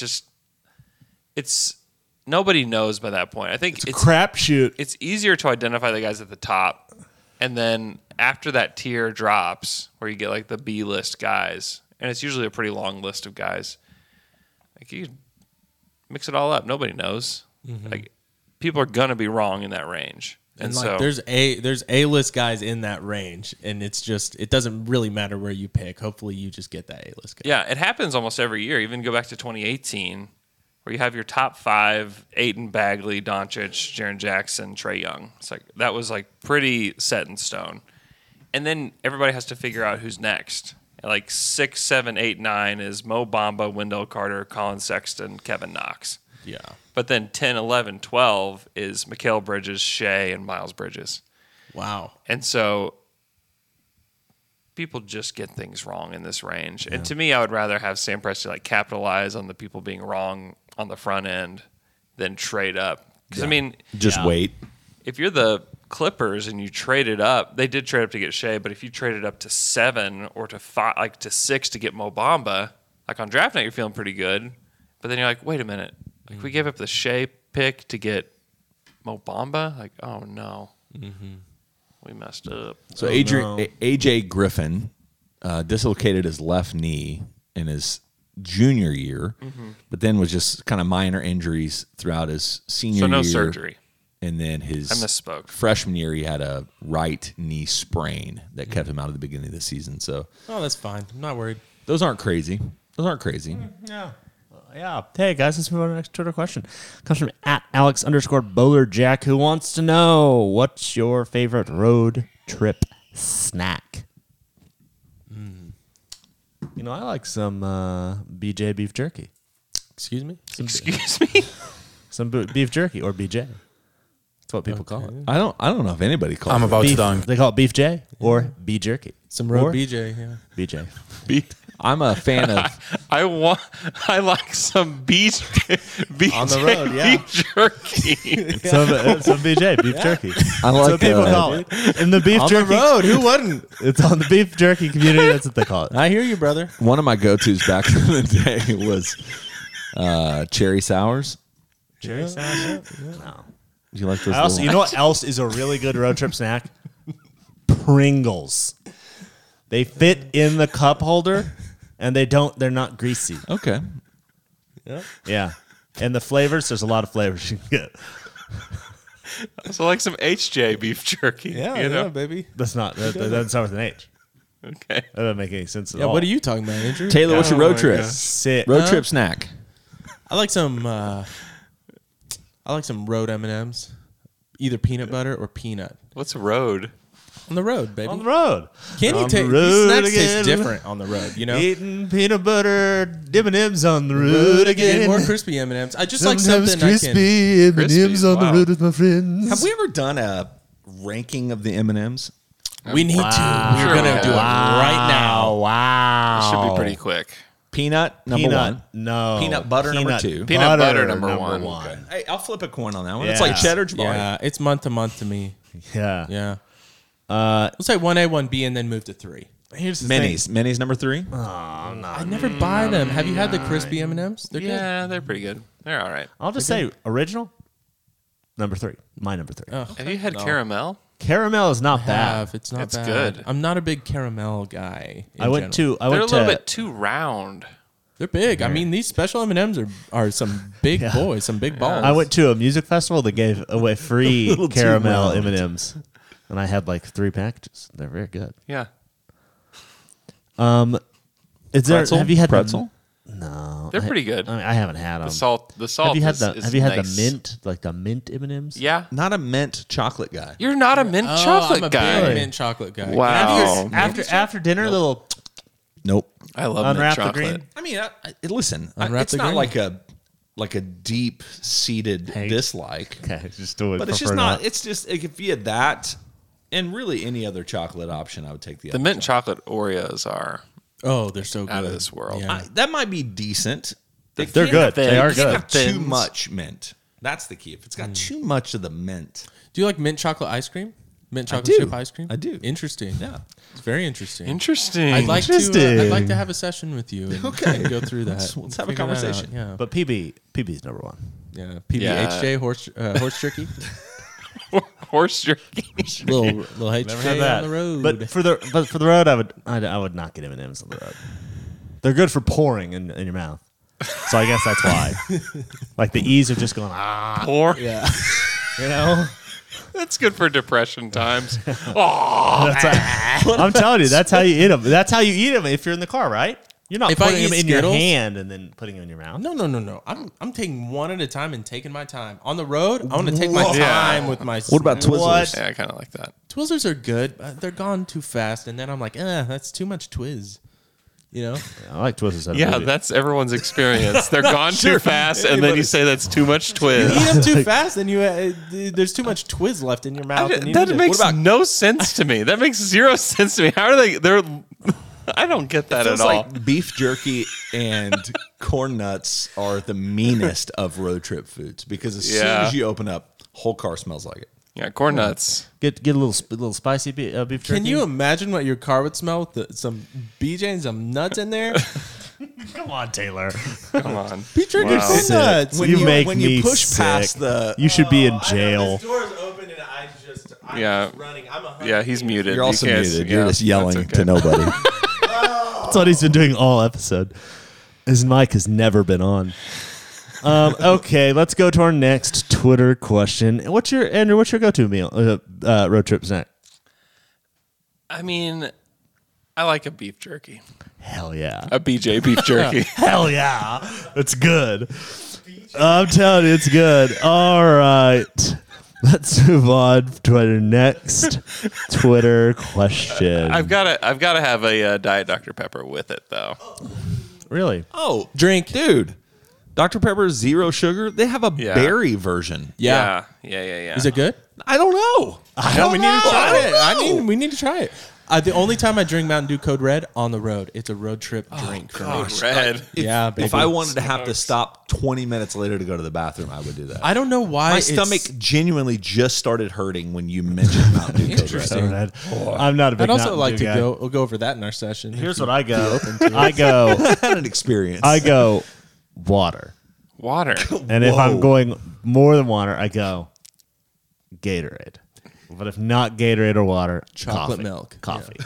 Speaker 3: It's nobody knows by that point. I think it's
Speaker 7: a crapshoot.
Speaker 3: It's easier to identify the guys at the top. And then after that tier drops, where you get like the B list guys, and it's usually a pretty long list of guys, like you mix it all up. Nobody knows.
Speaker 4: Mm-hmm.
Speaker 3: Like people are gonna be wrong in that range.
Speaker 4: And like there's A-list guys in that range, and it doesn't really matter where you pick. Hopefully you just get that A-list guy.
Speaker 3: Yeah, it happens almost every year. Even go back to 2018, where you have your top 5, Ayton, Bagley, Doncic, Jaren Jackson, Trae Young. It's like that was like pretty set in stone. And then everybody has to figure out who's next. Like 6, 7, 8, 9 is Mo Bamba, Wendell Carter, Colin Sexton, Kevin Knox.
Speaker 4: Yeah.
Speaker 3: But then 10, 11, 12 is Mikal Bridges, Shea, and Miles Bridges.
Speaker 4: Wow.
Speaker 3: And so people just get things wrong in this range. Yeah. And to me, I would rather have Sam Presti like capitalize on the people being wrong on the front end than trade up. Because, I mean...
Speaker 5: Just wait.
Speaker 3: If you're the Clippers and you traded up, they did trade up to get Shea, but if you traded up to 7 or to 5, like to 6 to get Mo Bamba, like on draft night, you're feeling pretty good. But then you're like, wait a minute. Like we gave up the Shea pick to get Mo Bamba? Like, oh no. Mm-hmm. We messed up.
Speaker 5: So AJ Griffin dislocated his left knee in his junior year, but then was just kind of minor injuries throughout his senior year.
Speaker 3: So no surgery.
Speaker 5: And then his
Speaker 3: I misspoke.
Speaker 5: Freshman year, he had a right knee sprain that kept him out of the beginning of the season. So,
Speaker 4: that's fine. I'm not worried.
Speaker 5: Those aren't crazy.
Speaker 7: Yeah. Yeah. Hey, guys, let's move on to the next Twitter question. It comes from @Alex_BowlerJack, who wants to know, what's your favorite road trip snack? You know, I like some BJ beef jerky.
Speaker 4: Excuse me?
Speaker 3: Excuse me?
Speaker 7: Some beef jerky or BJ. That's what people call it.
Speaker 5: I don't know if anybody calls
Speaker 6: I'm
Speaker 5: it.
Speaker 6: about to
Speaker 7: Beef,
Speaker 6: dunk.
Speaker 7: they call it beef J or B jerky.
Speaker 4: Some road
Speaker 7: Or
Speaker 4: BJ, yeah.
Speaker 7: BJ.
Speaker 5: I'm a fan of.
Speaker 3: I like some beef
Speaker 7: On the road, yeah.
Speaker 3: jerky.
Speaker 7: Some BJ beef jerky.
Speaker 5: I
Speaker 7: That's
Speaker 5: like
Speaker 7: what people call it. In the beef
Speaker 4: On
Speaker 7: jerky
Speaker 4: the road, who wouldn't?
Speaker 7: It's on the beef jerky community. That's what they call it.
Speaker 4: I hear you, brother.
Speaker 5: One of my go-tos back in the day was cherry sours.
Speaker 7: Cherry sour? No.
Speaker 5: Do you like those?
Speaker 7: Also,
Speaker 5: little-
Speaker 7: you know what else is a really good road trip snack? Pringles. They fit in the cup holder, and they're not greasy.
Speaker 5: Okay.
Speaker 7: Yeah. And the flavors, there's a lot of flavors you can get.
Speaker 3: So like some HJ beef jerky. you know?
Speaker 4: baby.
Speaker 7: That doesn't start with an H.
Speaker 3: Okay.
Speaker 7: That doesn't make any sense at
Speaker 4: Yeah,
Speaker 7: all.
Speaker 4: what are you talking about, Andrew?
Speaker 5: Taylor, what's your road
Speaker 3: my
Speaker 5: trip?
Speaker 3: God.
Speaker 7: Sick.
Speaker 5: Road trip snack.
Speaker 4: I like some road M&Ms. Either peanut butter or peanut.
Speaker 3: What's road?
Speaker 4: On the road, baby.
Speaker 7: On the road.
Speaker 4: Candy
Speaker 7: On the
Speaker 4: these
Speaker 7: road
Speaker 4: snacks
Speaker 7: again.
Speaker 4: taste different on the road, you know?
Speaker 7: Eating peanut butter M&M's on the road again.
Speaker 4: More crispy M&Ms. I just like something
Speaker 7: Sometimes
Speaker 4: I can...
Speaker 7: crispy M&M's on
Speaker 3: wow.
Speaker 7: the road with my friends.
Speaker 5: Have we ever done a ranking of the M&Ms?
Speaker 4: We need to. We're
Speaker 3: Sure
Speaker 4: going
Speaker 3: we
Speaker 4: to do it
Speaker 3: have.
Speaker 4: right now.
Speaker 7: Wow.
Speaker 3: This should be pretty quick.
Speaker 5: Peanut number
Speaker 7: Peanut,
Speaker 5: one.
Speaker 7: no.
Speaker 5: Peanut butter number two.
Speaker 3: Peanut butter number one.
Speaker 5: Okay. Hey, I'll flip a coin on that one.
Speaker 7: Yeah.
Speaker 5: It's like cheddar Jabari.
Speaker 4: Yeah, it's month to month to me.
Speaker 7: Yeah.
Speaker 4: Yeah. Let's say 1A, 1B, and then move to 3.
Speaker 7: Here's the
Speaker 5: Minis. Minis number 3.
Speaker 4: I never buy them. Have you had the crispy M&Ms? They're good.
Speaker 3: Yeah, they're pretty good. They're all right.
Speaker 7: I'll just say original. Number 3. My number 3.
Speaker 4: Oh,
Speaker 3: Have you had caramel?
Speaker 7: Caramel is not bad.
Speaker 4: It's not
Speaker 3: It's
Speaker 4: bad.
Speaker 3: good.
Speaker 4: I'm not a big caramel guy.
Speaker 7: I went
Speaker 3: They're a
Speaker 7: to
Speaker 3: little bit too round.
Speaker 4: They're big. I mean, these special M&Ms are some big boys, some big balls.
Speaker 7: I went to a music festival that gave away free
Speaker 5: little too
Speaker 7: caramel
Speaker 5: round.
Speaker 7: M&Ms, and I had like 3 packages. They're very good.
Speaker 3: Yeah.
Speaker 7: Is there?
Speaker 5: Pretzel?
Speaker 7: Have you had
Speaker 5: Pretzel?
Speaker 7: No,
Speaker 3: They're pretty good.
Speaker 7: I haven't had them.
Speaker 3: The salt
Speaker 7: Have you had
Speaker 3: is
Speaker 7: Have you had
Speaker 3: nice.
Speaker 7: the mint, like the mint M&Ms?
Speaker 3: Yeah.
Speaker 5: Not a mint chocolate guy.
Speaker 3: You're not a mint chocolate
Speaker 4: I'm a
Speaker 3: guy.
Speaker 4: big mint chocolate guy.
Speaker 3: Wow.
Speaker 7: After dinner, little
Speaker 5: Nope.
Speaker 3: I love mint
Speaker 7: unwrap the
Speaker 3: chocolate.
Speaker 7: green.
Speaker 5: I mean, listen.
Speaker 4: Unwrap
Speaker 5: It's
Speaker 4: the
Speaker 5: not
Speaker 4: green.
Speaker 5: like a deep seated
Speaker 7: Hate.
Speaker 5: dislike.
Speaker 7: Okay, just do it.
Speaker 5: But it's just
Speaker 7: prefer
Speaker 5: not. It's just like, if you had that, and really any other chocolate option, I would take the
Speaker 3: The
Speaker 5: other
Speaker 3: mint chocolate Oreos are
Speaker 4: Oh, they're so good.
Speaker 3: out of this world.
Speaker 4: Yeah.
Speaker 5: that might be decent.
Speaker 7: They're
Speaker 3: can't
Speaker 7: good.
Speaker 3: have
Speaker 7: They are
Speaker 3: thins.
Speaker 7: good.
Speaker 5: Have too
Speaker 3: Thins.
Speaker 5: much mint. That's the key. If it's got too much of the mint,
Speaker 4: Do you like mint chocolate ice cream? Mint chocolate
Speaker 5: do.
Speaker 4: chip ice cream?
Speaker 5: I do.
Speaker 4: Interesting.
Speaker 5: Yeah.
Speaker 4: It's very interesting.
Speaker 3: Interesting.
Speaker 4: I'd like
Speaker 7: Interesting.
Speaker 4: to have a session with you. And,
Speaker 5: Okay.
Speaker 4: and go through that.
Speaker 5: Let's have a
Speaker 4: Figure that out.
Speaker 5: conversation.
Speaker 4: Yeah.
Speaker 7: But PB's number 1.
Speaker 4: Yeah.
Speaker 3: Yeah.
Speaker 4: PBHJ horse jerky.
Speaker 3: horse jerky.
Speaker 4: little
Speaker 7: Never had
Speaker 4: HJ
Speaker 7: that.
Speaker 4: on the road.
Speaker 7: But for the road, I would not get M&Ms on the road. They're good for pouring in your mouth. So I guess that's why. Like the ease of just going
Speaker 3: Or
Speaker 4: yeah.
Speaker 7: you know.
Speaker 3: that's good for depression times. Oh,
Speaker 7: I'm telling you, that's how you eat them. That's how you eat them if you're in the car, right? You're not
Speaker 4: If I
Speaker 7: putting them
Speaker 4: eat
Speaker 7: in your
Speaker 4: Skittles-
Speaker 7: hand and then putting them in your mouth.
Speaker 4: No. I'm taking one at a time and taking my time. On the road, I want to take my
Speaker 3: Yeah.
Speaker 4: time with my.
Speaker 5: What about Twizzlers?
Speaker 3: yeah, I kind of like that.
Speaker 4: Twizzlers are good, but they're gone too fast, and then I'm like, that's too much Twiz. You know?
Speaker 7: I like Twizzlers. At a
Speaker 3: Yeah,
Speaker 7: movie.
Speaker 3: that's everyone's experience. They're gone too fast, and then you say that's too much
Speaker 4: Eat
Speaker 3: Twiz.
Speaker 4: them too fast, and there's too much Twiz left in your mouth. and you
Speaker 3: That
Speaker 4: need to-
Speaker 3: makes no sense to me. That makes zero sense to me. How are they? I don't get that at
Speaker 5: Feels
Speaker 3: all.
Speaker 5: like beef jerky and corn nuts are the meanest of road trip foods because as soon
Speaker 3: Yeah.
Speaker 5: as you open up, whole car smells like it.
Speaker 3: Yeah, corn nuts.
Speaker 7: Get a little spicy beef jerky.
Speaker 4: Can you imagine what your car would smell with some BJ and some nuts in there?
Speaker 7: Come on, Taylor.
Speaker 3: Come on.
Speaker 4: Beef jerky and corn nuts.
Speaker 5: When
Speaker 7: you
Speaker 5: you
Speaker 7: make
Speaker 5: when
Speaker 7: me
Speaker 5: you push
Speaker 7: sick.
Speaker 5: past the,
Speaker 7: You should be in jail.
Speaker 9: door's open and I'm
Speaker 3: Yeah.
Speaker 9: running.
Speaker 3: Yeah, he's muted.
Speaker 5: you're also
Speaker 3: You can't-
Speaker 5: muted.
Speaker 3: yeah,
Speaker 5: You're just yelling
Speaker 3: that's okay.
Speaker 5: to nobody.
Speaker 7: That's what he's been doing all episode. His mic has never been on. Okay, let's go to our next Twitter question. What's your go-to meal? Road trip snack?
Speaker 3: I mean, I like a beef jerky.
Speaker 7: Hell yeah.
Speaker 3: A BJ beef jerky.
Speaker 7: Hell yeah. It's good. I'm telling you, it's good. All right. Let's move on to our next Twitter question.
Speaker 3: I've got to have a Diet Dr. Pepper with it though.
Speaker 7: Really?
Speaker 5: Oh,
Speaker 4: Drink.
Speaker 5: dude. Dr. Pepper Zero Sugar. They have a berry version.
Speaker 3: Yeah.
Speaker 4: Is it good?
Speaker 5: I don't know.
Speaker 4: We need to try it. We need to try it. The only time I drink Mountain Dew Code Red on the road, it's a road trip drink.
Speaker 3: Code Red.
Speaker 4: Yeah, baby.
Speaker 5: If I wanted to have to stop 20 minutes later to go to the bathroom, I would do that.
Speaker 4: I don't know why
Speaker 5: My
Speaker 4: it's-
Speaker 5: stomach genuinely just started hurting when you mentioned Mountain Dew Code
Speaker 4: Interesting.
Speaker 5: Red.
Speaker 7: I'm not a big
Speaker 4: I'd also
Speaker 7: Mountain
Speaker 4: like
Speaker 7: Dew
Speaker 4: to
Speaker 7: guy.
Speaker 4: go. We'll go over that in our session.
Speaker 7: Here's
Speaker 4: if
Speaker 7: what
Speaker 4: you-
Speaker 7: I
Speaker 4: if
Speaker 7: go.
Speaker 4: you're open to it.
Speaker 7: I go.
Speaker 5: I had an experience.
Speaker 7: I go water.
Speaker 3: Water.
Speaker 7: And if I'm going more than water, I go Gatorade. But if not Gatorade or water,
Speaker 4: Chocolate
Speaker 7: coffee.
Speaker 4: milk.
Speaker 7: Coffee.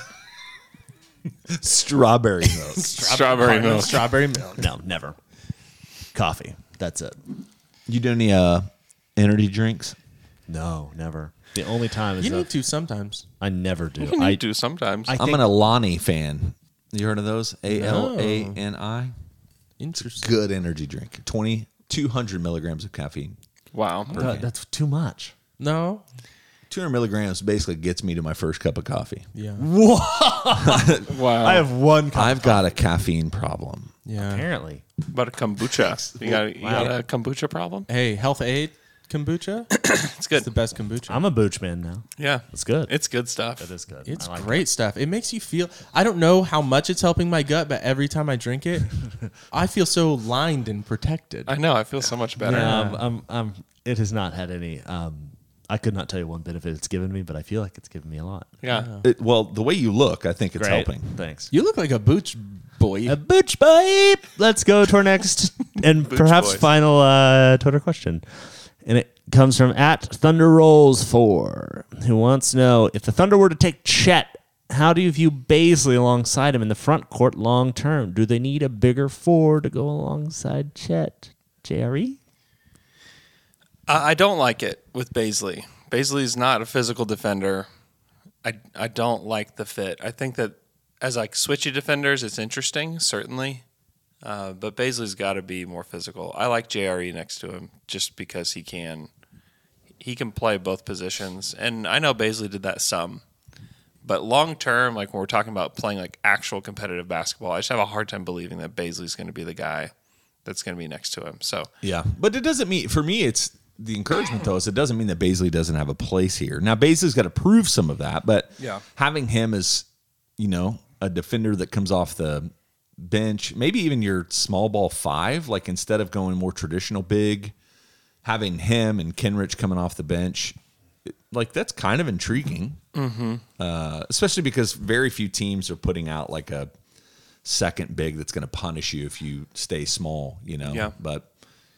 Speaker 5: Strawberry milk.
Speaker 3: Strawberry milk.
Speaker 4: Strawberry milk.
Speaker 7: No, never. Coffee. That's it.
Speaker 5: You do any energy drinks?
Speaker 7: No, never. The only time is
Speaker 4: You need to sometimes.
Speaker 7: I never do.
Speaker 3: You need to sometimes.
Speaker 5: I'm an Alani fan. You heard of those? ALANI.
Speaker 4: Interesting.
Speaker 5: Good energy drink. 200 milligrams of caffeine.
Speaker 3: Wow.
Speaker 7: That's too much.
Speaker 4: No.
Speaker 5: 200 milligrams basically gets me to my first cup of coffee.
Speaker 4: Yeah.
Speaker 3: Wow.
Speaker 7: I have one cup.
Speaker 5: I've got a caffeine problem.
Speaker 4: Yeah.
Speaker 7: Apparently.
Speaker 3: About a kombucha. You got a kombucha problem?
Speaker 4: Hey, Health Aid kombucha.
Speaker 3: It's good.
Speaker 4: It's the best kombucha.
Speaker 7: I'm a booch man now.
Speaker 3: Yeah.
Speaker 7: It's good.
Speaker 3: It's good stuff.
Speaker 7: It is good.
Speaker 4: It's
Speaker 7: I like
Speaker 4: great stuff. It makes you feel. I don't know how much it's helping my gut, but every time I drink it, I feel so lined and protected.
Speaker 3: I know. I feel so much better.
Speaker 7: Yeah. It has not had any. I could not tell you one benefit it's given me, but I feel like it's given me a lot.
Speaker 3: Yeah.
Speaker 5: Well, the way you look, I think it's
Speaker 7: Great.
Speaker 5: helping.
Speaker 7: Thanks.
Speaker 4: You look like a booch boy.
Speaker 7: A booch boy. Let's go to our next and perhaps
Speaker 3: boys.
Speaker 7: final Twitter question. And it comes from @ThunderRolls4, who wants to know, if the Thunder were to take Chet, how do you view Baisley alongside him in the front court long term? Do they need a bigger four to go alongside Chet? Jerry?
Speaker 3: I don't like it with Baisley. Baisley's not a physical defender. I don't like the fit. I think that as like switchy defenders, it's interesting, certainly. But Baisley's got to be more physical. I like JRE next to him just because he can play both positions. And I know Baisley did that some. But long term, like when we're talking about playing like actual competitive basketball, I just have a hard time believing that Baisley's going to be the guy that's going to be next to him. So
Speaker 5: Yeah. But it doesn't mean, for me, it's the encouragement, though, is it doesn't mean that Baisley doesn't have a place here. Now, Baisley's got to prove some of that, but having him as, a defender that comes off the bench, maybe even your small ball five, like instead of going more traditional big, having him and Kenrich coming off the bench, like that's kind of intriguing.
Speaker 3: Mm-hmm.
Speaker 5: Especially because very few teams are putting out like a second big that's going to punish you if you stay small,
Speaker 3: Yeah.
Speaker 5: But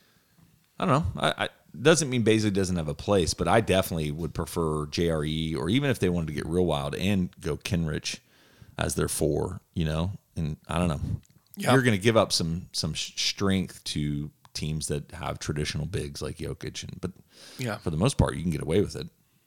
Speaker 5: I don't know. I doesn't mean Baisley doesn't have a place, but I definitely would prefer JRE, or even if they wanted to get real wild and go Kenrich as their four, and I don't know.
Speaker 3: Yeah.
Speaker 5: You're going to give up some strength to teams that have traditional bigs like Jokic, but for the most part, you can get away with it.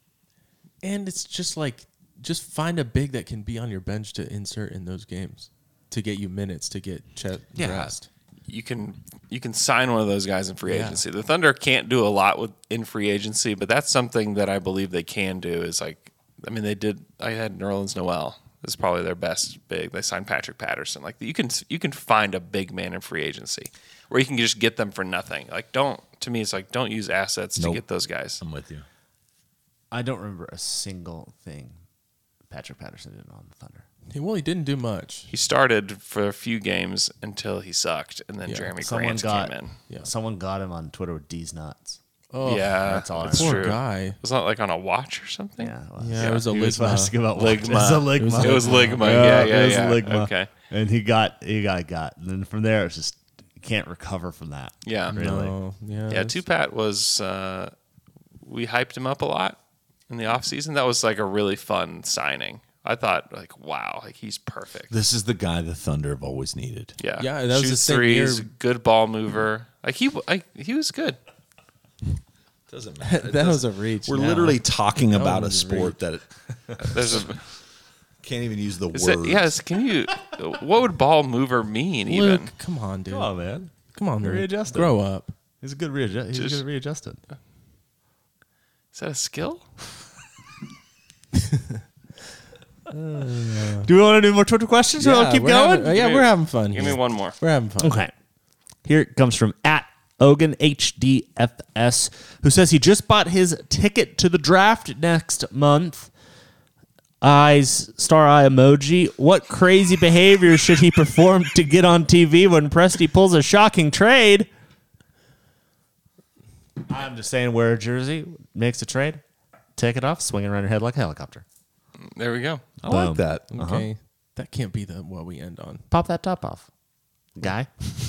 Speaker 4: And it's just find a big that can be on your bench to insert in those games to get you minutes to get Chet rest.
Speaker 3: You can sign one of those guys in free agency. The Thunder can't do a lot in free agency, but that's something that I believe they can do. Is like, they did. I had Nerlens Noel. This is probably their best big. They signed Patrick Patterson. Like you can find a big man in free agency where you can just get them for nothing. Like don't use assets to get those guys.
Speaker 5: I'm with you.
Speaker 7: I don't remember a single thing Patrick Patterson did on the Thunder.
Speaker 4: He didn't do much.
Speaker 3: He started for a few games until he sucked, and then Jeremy Grant came in.
Speaker 7: Yeah. Someone got him on Twitter with D's nuts.
Speaker 4: Oh,
Speaker 3: yeah,
Speaker 7: that's all.
Speaker 3: That's
Speaker 4: poor
Speaker 3: true.
Speaker 4: guy.
Speaker 3: Was that like on a watch or something?
Speaker 7: Yeah,
Speaker 4: it was a
Speaker 7: he was
Speaker 4: Ligma.
Speaker 7: asking about
Speaker 3: Ligma.
Speaker 7: It was a Ligma.
Speaker 3: It was Ligma.
Speaker 7: It was
Speaker 3: Yeah.
Speaker 7: Ligma.
Speaker 3: Okay.
Speaker 7: And he got. And then from there, it's just you can't recover from that.
Speaker 3: Yeah.
Speaker 7: Really.
Speaker 4: No,
Speaker 3: Yeah, Tupat was we hyped him up a lot in the offseason. That was like a really fun signing. I thought like, wow, like he's perfect.
Speaker 5: This is the guy the Thunder have always needed.
Speaker 3: Yeah.
Speaker 4: Yeah, that was the
Speaker 3: Shoots
Speaker 4: same
Speaker 3: threes,
Speaker 4: year.
Speaker 3: good ball mover. Like he was good.
Speaker 5: Doesn't matter.
Speaker 4: That was a reach.
Speaker 5: We're
Speaker 4: now.
Speaker 5: literally talking
Speaker 4: That
Speaker 5: about a
Speaker 4: was a
Speaker 5: sport that
Speaker 3: There's a
Speaker 5: can't even use the
Speaker 3: is
Speaker 5: words.
Speaker 3: it, yes, can you what would ball mover mean even?
Speaker 4: Luke, come on, dude.
Speaker 7: Come on, man.
Speaker 4: Come on,
Speaker 7: You're
Speaker 4: Luke.
Speaker 7: readjusted.
Speaker 4: Grow up.
Speaker 7: He's a good readjusted.
Speaker 3: Just-
Speaker 7: readjusted.
Speaker 3: Is that a skill?
Speaker 7: Do we want to do more Twitter questions? Or I'll keep going.
Speaker 4: We're having fun.
Speaker 3: Give me one more.
Speaker 4: We're having fun.
Speaker 7: Okay. Here it comes from @OganHDFS, who says he just bought his ticket to the draft next month. Eyes, star eye emoji. What crazy behavior should he perform to get on TV when Presty pulls a shocking trade? I'm just saying, wear a jersey, makes a trade, take it off, swing it around your head like a helicopter.
Speaker 3: There we go.
Speaker 5: I like that.
Speaker 4: Okay. That can't be what we end on.
Speaker 7: Pop that top off, guy.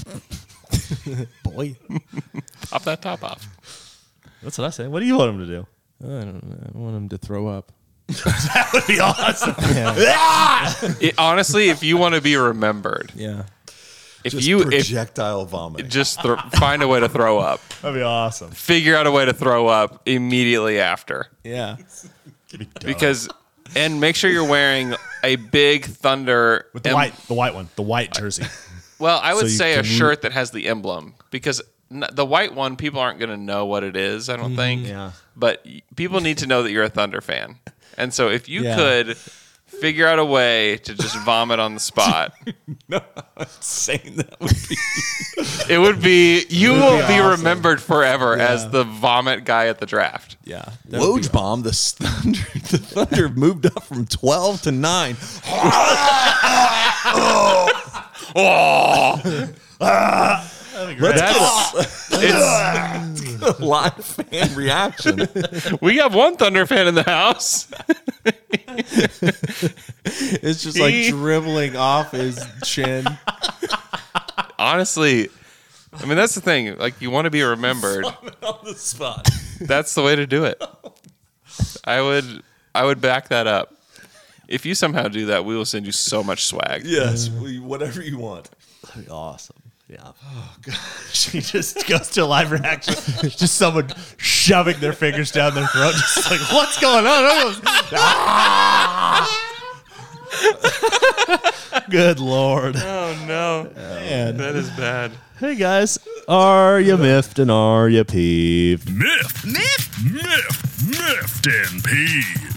Speaker 7: Boy.
Speaker 3: Pop that top off.
Speaker 7: That's what I say. What do you want him to do?
Speaker 4: I don't know. I want him to throw up.
Speaker 7: That would be awesome.
Speaker 3: Honestly, if you want to be remembered, if
Speaker 5: just
Speaker 3: you
Speaker 5: projectile vomit,
Speaker 3: just find a way to throw up.
Speaker 7: That'd be awesome.
Speaker 3: Figure out a way to throw up immediately after.
Speaker 4: Yeah.
Speaker 3: Because and make sure you're wearing a big Thunder
Speaker 7: with the white one, the white jersey.
Speaker 3: Well, I would
Speaker 7: So you
Speaker 3: say a
Speaker 7: can-
Speaker 3: shirt that has the emblem, because the white one, people aren't going to know what it is, I don't think.
Speaker 7: Yeah.
Speaker 3: But people need to know that you're a Thunder fan. And so if you
Speaker 7: Yeah.
Speaker 3: could figure out a way to just vomit on the spot.
Speaker 5: No, I'm saying that would be.
Speaker 3: It would be, you
Speaker 5: It would
Speaker 3: will
Speaker 5: be
Speaker 3: be
Speaker 5: awesome.
Speaker 3: remembered forever as the vomit guy at the draft.
Speaker 4: Yeah.
Speaker 5: Woj bomb. The Thunder moved up from 12 to 9. Let's get a live fan reaction.
Speaker 3: We have one Thunder fan in the house.
Speaker 4: It's just like dribbling off his chin.
Speaker 3: Honestly, I mean, that's the thing. Like, you want to be remembered.
Speaker 5: On the spot.
Speaker 3: That's the way to do it. I would back that up. If you somehow do that, we will send you so much swag.
Speaker 5: Yes, whatever you want.
Speaker 7: That'd be awesome. Yeah. Oh god. She just goes to a live reaction. Just someone shoving their fingers down their throat, just like, what's going on? Good Lord.
Speaker 3: Oh no.
Speaker 7: Man.
Speaker 3: That is bad.
Speaker 7: Hey guys, are you miffed and are you peeved?
Speaker 8: Miffed and peeved.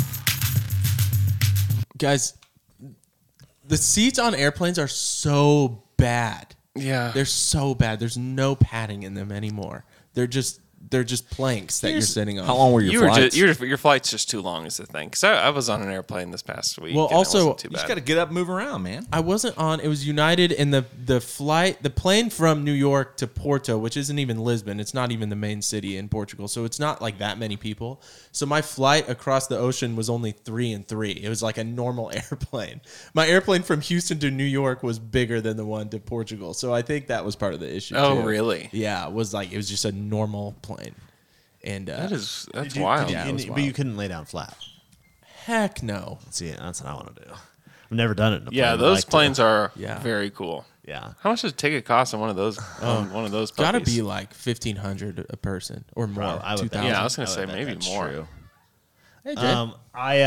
Speaker 4: Guys, the seats on airplanes are so bad.
Speaker 3: Yeah.
Speaker 4: They're so bad. There's no padding in them anymore. They're just planks that you're sitting on.
Speaker 5: How long were your flights?
Speaker 3: Your flight's just too long is the thing. Because I was on an airplane this past week.
Speaker 4: Well,
Speaker 3: and it
Speaker 4: also,
Speaker 3: wasn't too
Speaker 5: You just
Speaker 3: bad.
Speaker 5: got to get up and move around, man.
Speaker 4: I wasn't on. It was United, and the plane from New York to Porto, which isn't even Lisbon. It's not even the main city in Portugal, so it's not like that many people. So my flight across the ocean was only 3 and 3. It was like a normal airplane. My airplane from Houston to New York was bigger than the one to Portugal, so I think that was part of the issue.
Speaker 3: Oh,
Speaker 4: too.
Speaker 3: really?
Speaker 4: Yeah, it was just a normal plane, and
Speaker 3: that's
Speaker 7: Did you-
Speaker 3: wild.
Speaker 7: did you-
Speaker 4: Yeah, it was
Speaker 7: but
Speaker 4: wild.
Speaker 7: you couldn't lay down flat.
Speaker 4: Heck no.
Speaker 7: See, that's what I want to do. I've never done it in a
Speaker 3: Yeah,
Speaker 7: plane. I
Speaker 3: those
Speaker 7: like to.
Speaker 3: planes are
Speaker 4: Yeah.
Speaker 3: very cool.
Speaker 7: Yeah.
Speaker 3: How much does a ticket cost on one of those? On one of those
Speaker 4: Got to
Speaker 3: puppies?
Speaker 4: be like $1,500 a person or more.
Speaker 7: I would bet.
Speaker 4: 2,000.
Speaker 3: Yeah, I was gonna
Speaker 7: I
Speaker 3: say
Speaker 7: would bet
Speaker 3: maybe
Speaker 7: that's
Speaker 3: more.
Speaker 7: true.
Speaker 4: Hey, Jay.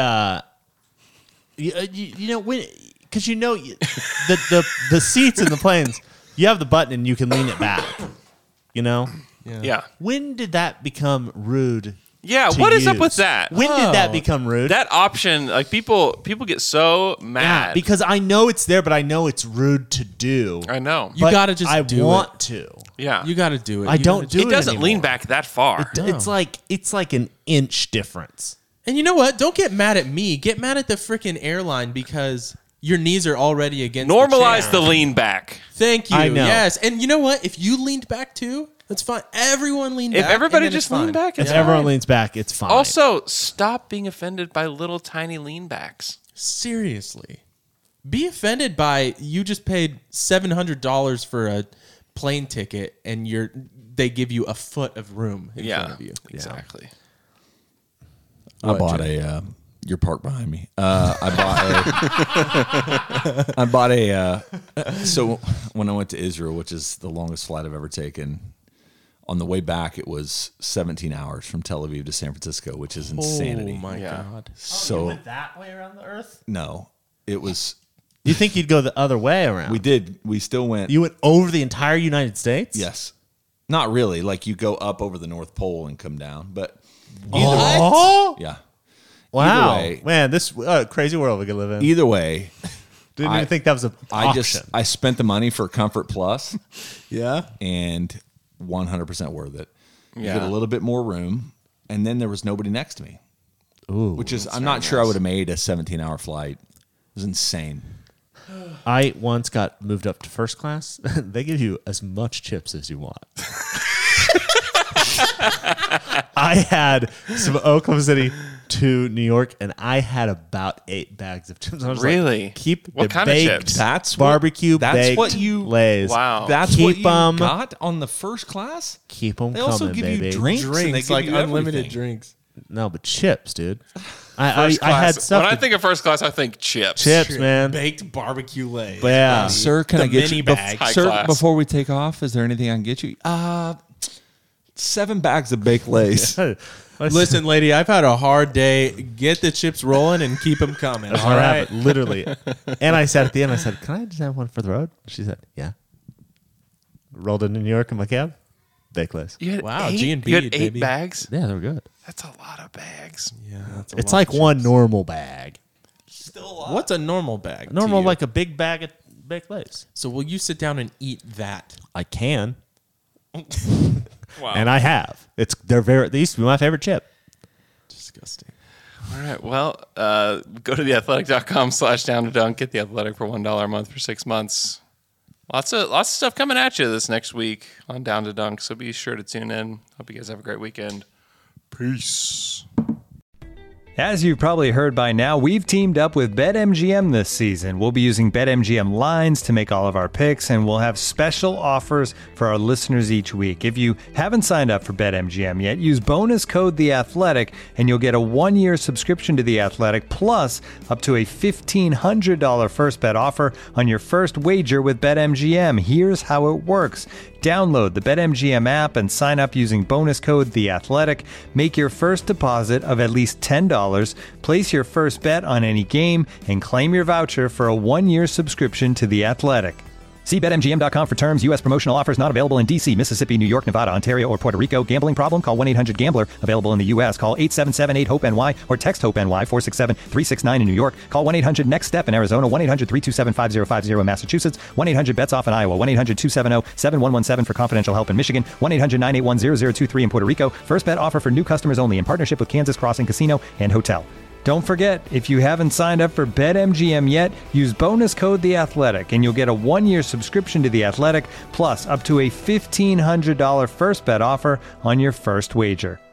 Speaker 7: You know when, because you know the seats in the planes, you have the button and you can lean it back. You know.
Speaker 3: Yeah.
Speaker 7: When did that become rude?
Speaker 3: Yeah,
Speaker 7: to
Speaker 3: what is up
Speaker 7: use?
Speaker 3: with that?
Speaker 7: When did that become rude?
Speaker 3: That option, like people get so
Speaker 7: yeah,
Speaker 3: mad.
Speaker 7: because I know it's there, but I know it's rude to do.
Speaker 3: I know.
Speaker 4: You
Speaker 7: but
Speaker 4: gotta just
Speaker 7: I
Speaker 4: do
Speaker 7: want
Speaker 4: it.
Speaker 7: to.
Speaker 3: Yeah.
Speaker 4: You got to do it.
Speaker 7: I
Speaker 4: You
Speaker 7: don't
Speaker 4: gotta
Speaker 7: do it.
Speaker 3: It doesn't lean
Speaker 7: anymore.
Speaker 3: back that far.
Speaker 7: It's like an inch difference.
Speaker 4: And you know what? Don't get mad at me. Get mad at the freaking airline because your knees are already against
Speaker 3: Normalize
Speaker 4: the
Speaker 3: the
Speaker 4: chair.
Speaker 3: lean back.
Speaker 4: Thank you.
Speaker 7: I know.
Speaker 4: Yes. And you know what? If you leaned back too, that's fine. Everyone leaned
Speaker 3: If
Speaker 4: back.
Speaker 3: everybody
Speaker 4: and then
Speaker 3: just
Speaker 4: it's fine.
Speaker 3: leaned back, it's
Speaker 7: If everyone
Speaker 3: fine.
Speaker 7: leans back, it's fine.
Speaker 3: Also, stop being offended by little tiny lean backs.
Speaker 4: Seriously. Be offended by you just paid $700 for a plane ticket and they give you a foot of room in front of you.
Speaker 3: Exactly.
Speaker 5: I bought you're parked behind me. I bought so when I went to Israel, which is the longest flight I've ever taken, on the way back, it was 17 hours from Tel Aviv to San Francisco, which is insanity.
Speaker 4: Oh my God.
Speaker 5: So
Speaker 7: that way around the earth?
Speaker 5: no, it was,
Speaker 7: You think you'd go the other way around?
Speaker 5: we did, we still went.
Speaker 7: You went over the entire United States?
Speaker 5: Yes. Not really. Like you go up over the North Pole and come down, but Yeah.
Speaker 7: Wow.
Speaker 5: Either way,
Speaker 7: Man, this crazy world we could live in.
Speaker 5: Either way,
Speaker 7: Didn't even think that was an option.
Speaker 5: I spent the money for Comfort Plus.
Speaker 4: Yeah.
Speaker 5: And 100% worth it. You
Speaker 3: Yeah.
Speaker 5: get a little bit more room, and then there was nobody next to me.
Speaker 7: Ooh.
Speaker 5: Which is, I'm not sure I would have made a 17-hour flight. It was insane.
Speaker 7: I once got moved up to first class. They give you as much chips as you want. I had some Oklahoma City to New York, and I had about 8 bags of chips. I was
Speaker 3: Really?
Speaker 7: Like, keep
Speaker 3: What
Speaker 7: the
Speaker 3: kind of
Speaker 7: baked
Speaker 3: chips?
Speaker 5: That's
Speaker 7: barbecue
Speaker 5: that's
Speaker 7: baked
Speaker 5: what you
Speaker 7: Lays.
Speaker 3: Wow.
Speaker 5: That's
Speaker 7: Keep
Speaker 5: what you
Speaker 7: 'em-
Speaker 5: got on the first class.
Speaker 7: Keep them
Speaker 5: They
Speaker 7: coming,
Speaker 5: also give
Speaker 7: baby.
Speaker 5: you drinks, and they
Speaker 4: Drinks,
Speaker 5: give
Speaker 4: like
Speaker 5: you
Speaker 4: unlimited
Speaker 5: everything.
Speaker 4: drinks.
Speaker 7: No, but chips, dude. I
Speaker 3: First
Speaker 7: had
Speaker 3: class.
Speaker 7: stuff.
Speaker 3: When I
Speaker 7: to-
Speaker 3: think of first class, I think chips.
Speaker 7: chips, man.
Speaker 4: Baked barbecue Lays.
Speaker 7: Yeah.
Speaker 5: Sir, can
Speaker 4: The
Speaker 5: I get
Speaker 4: mini
Speaker 5: you
Speaker 4: bag.
Speaker 3: High
Speaker 5: Sir,
Speaker 3: class.
Speaker 5: before we take off, is there anything I can get you? 7 bags of baked Lays.
Speaker 4: Listen, lady, I've had a hard day. Get the chips rolling and keep them coming.
Speaker 7: That's
Speaker 4: All
Speaker 7: what
Speaker 4: right.
Speaker 7: happened, literally. And I said at the end, I said, "Can I just have one for the road?" She said, "Yeah." Rolled into New York in my cab. Baked Lays.
Speaker 3: You had
Speaker 4: Wow,
Speaker 3: 8?
Speaker 4: G&B,
Speaker 3: You had 8
Speaker 4: baby.
Speaker 3: bags?
Speaker 7: Yeah, they were good.
Speaker 3: That's a lot of bags.
Speaker 4: Yeah, that's a
Speaker 7: It's
Speaker 4: lot
Speaker 7: like
Speaker 4: of
Speaker 7: one
Speaker 4: chips.
Speaker 7: normal bag.
Speaker 4: What's a normal bag? to
Speaker 7: Normal,
Speaker 4: you?
Speaker 7: like a big bag of baked Lays.
Speaker 4: So will you sit down and eat that?
Speaker 7: I can,
Speaker 3: Wow.
Speaker 7: and I have. They used to be my favorite chip.
Speaker 4: Disgusting.
Speaker 3: All right. Well, go to theathletic.com/down-to-dunk. Get The Athletic for $1 a month for 6 months. Lots of stuff coming at you this next week on Down to Dunk, so be sure to tune in. Hope you guys have a great weekend. Peace.
Speaker 1: As you've probably heard by now, we've teamed up with BetMGM this season. We'll be using BetMGM lines to make all of our picks, and we'll have special offers for our listeners each week. If you haven't signed up for BetMGM yet, use bonus code The Athletic, and you'll get a 1-year subscription to The Athletic, plus up to a $1,500 first bet offer on your first wager with BetMGM. Here's how it works. Download the BetMGM app and sign up using bonus code The Athletic. Make your first deposit of at least $10. Place your first bet on any game and claim your voucher for a 1-year subscription to The Athletic. See BetMGM.com for terms. U.S. promotional offers not available in D.C., Mississippi, New York, Nevada, Ontario, or Puerto Rico. Gambling problem? Call 1-800-GAMBLER. Available in the U.S. Call 877-8-HOPE-NY or text HOPE-NY 467-369 in New York. Call 1-800-NEXT-STEP in Arizona. 1-800-327-5050 in Massachusetts. 1-800-BETS-OFF in Iowa. 1-800-270-7117 for confidential help in Michigan. 1-800-981-0023 in Puerto Rico. First bet offer for new customers only in partnership with Kansas Crossing Casino and Hotel. Don't forget, if you haven't signed up for BetMGM yet, use bonus code The Athletic, and you'll get a 1-year subscription to The Athletic, plus up to a $1,500 first bet offer on your first wager.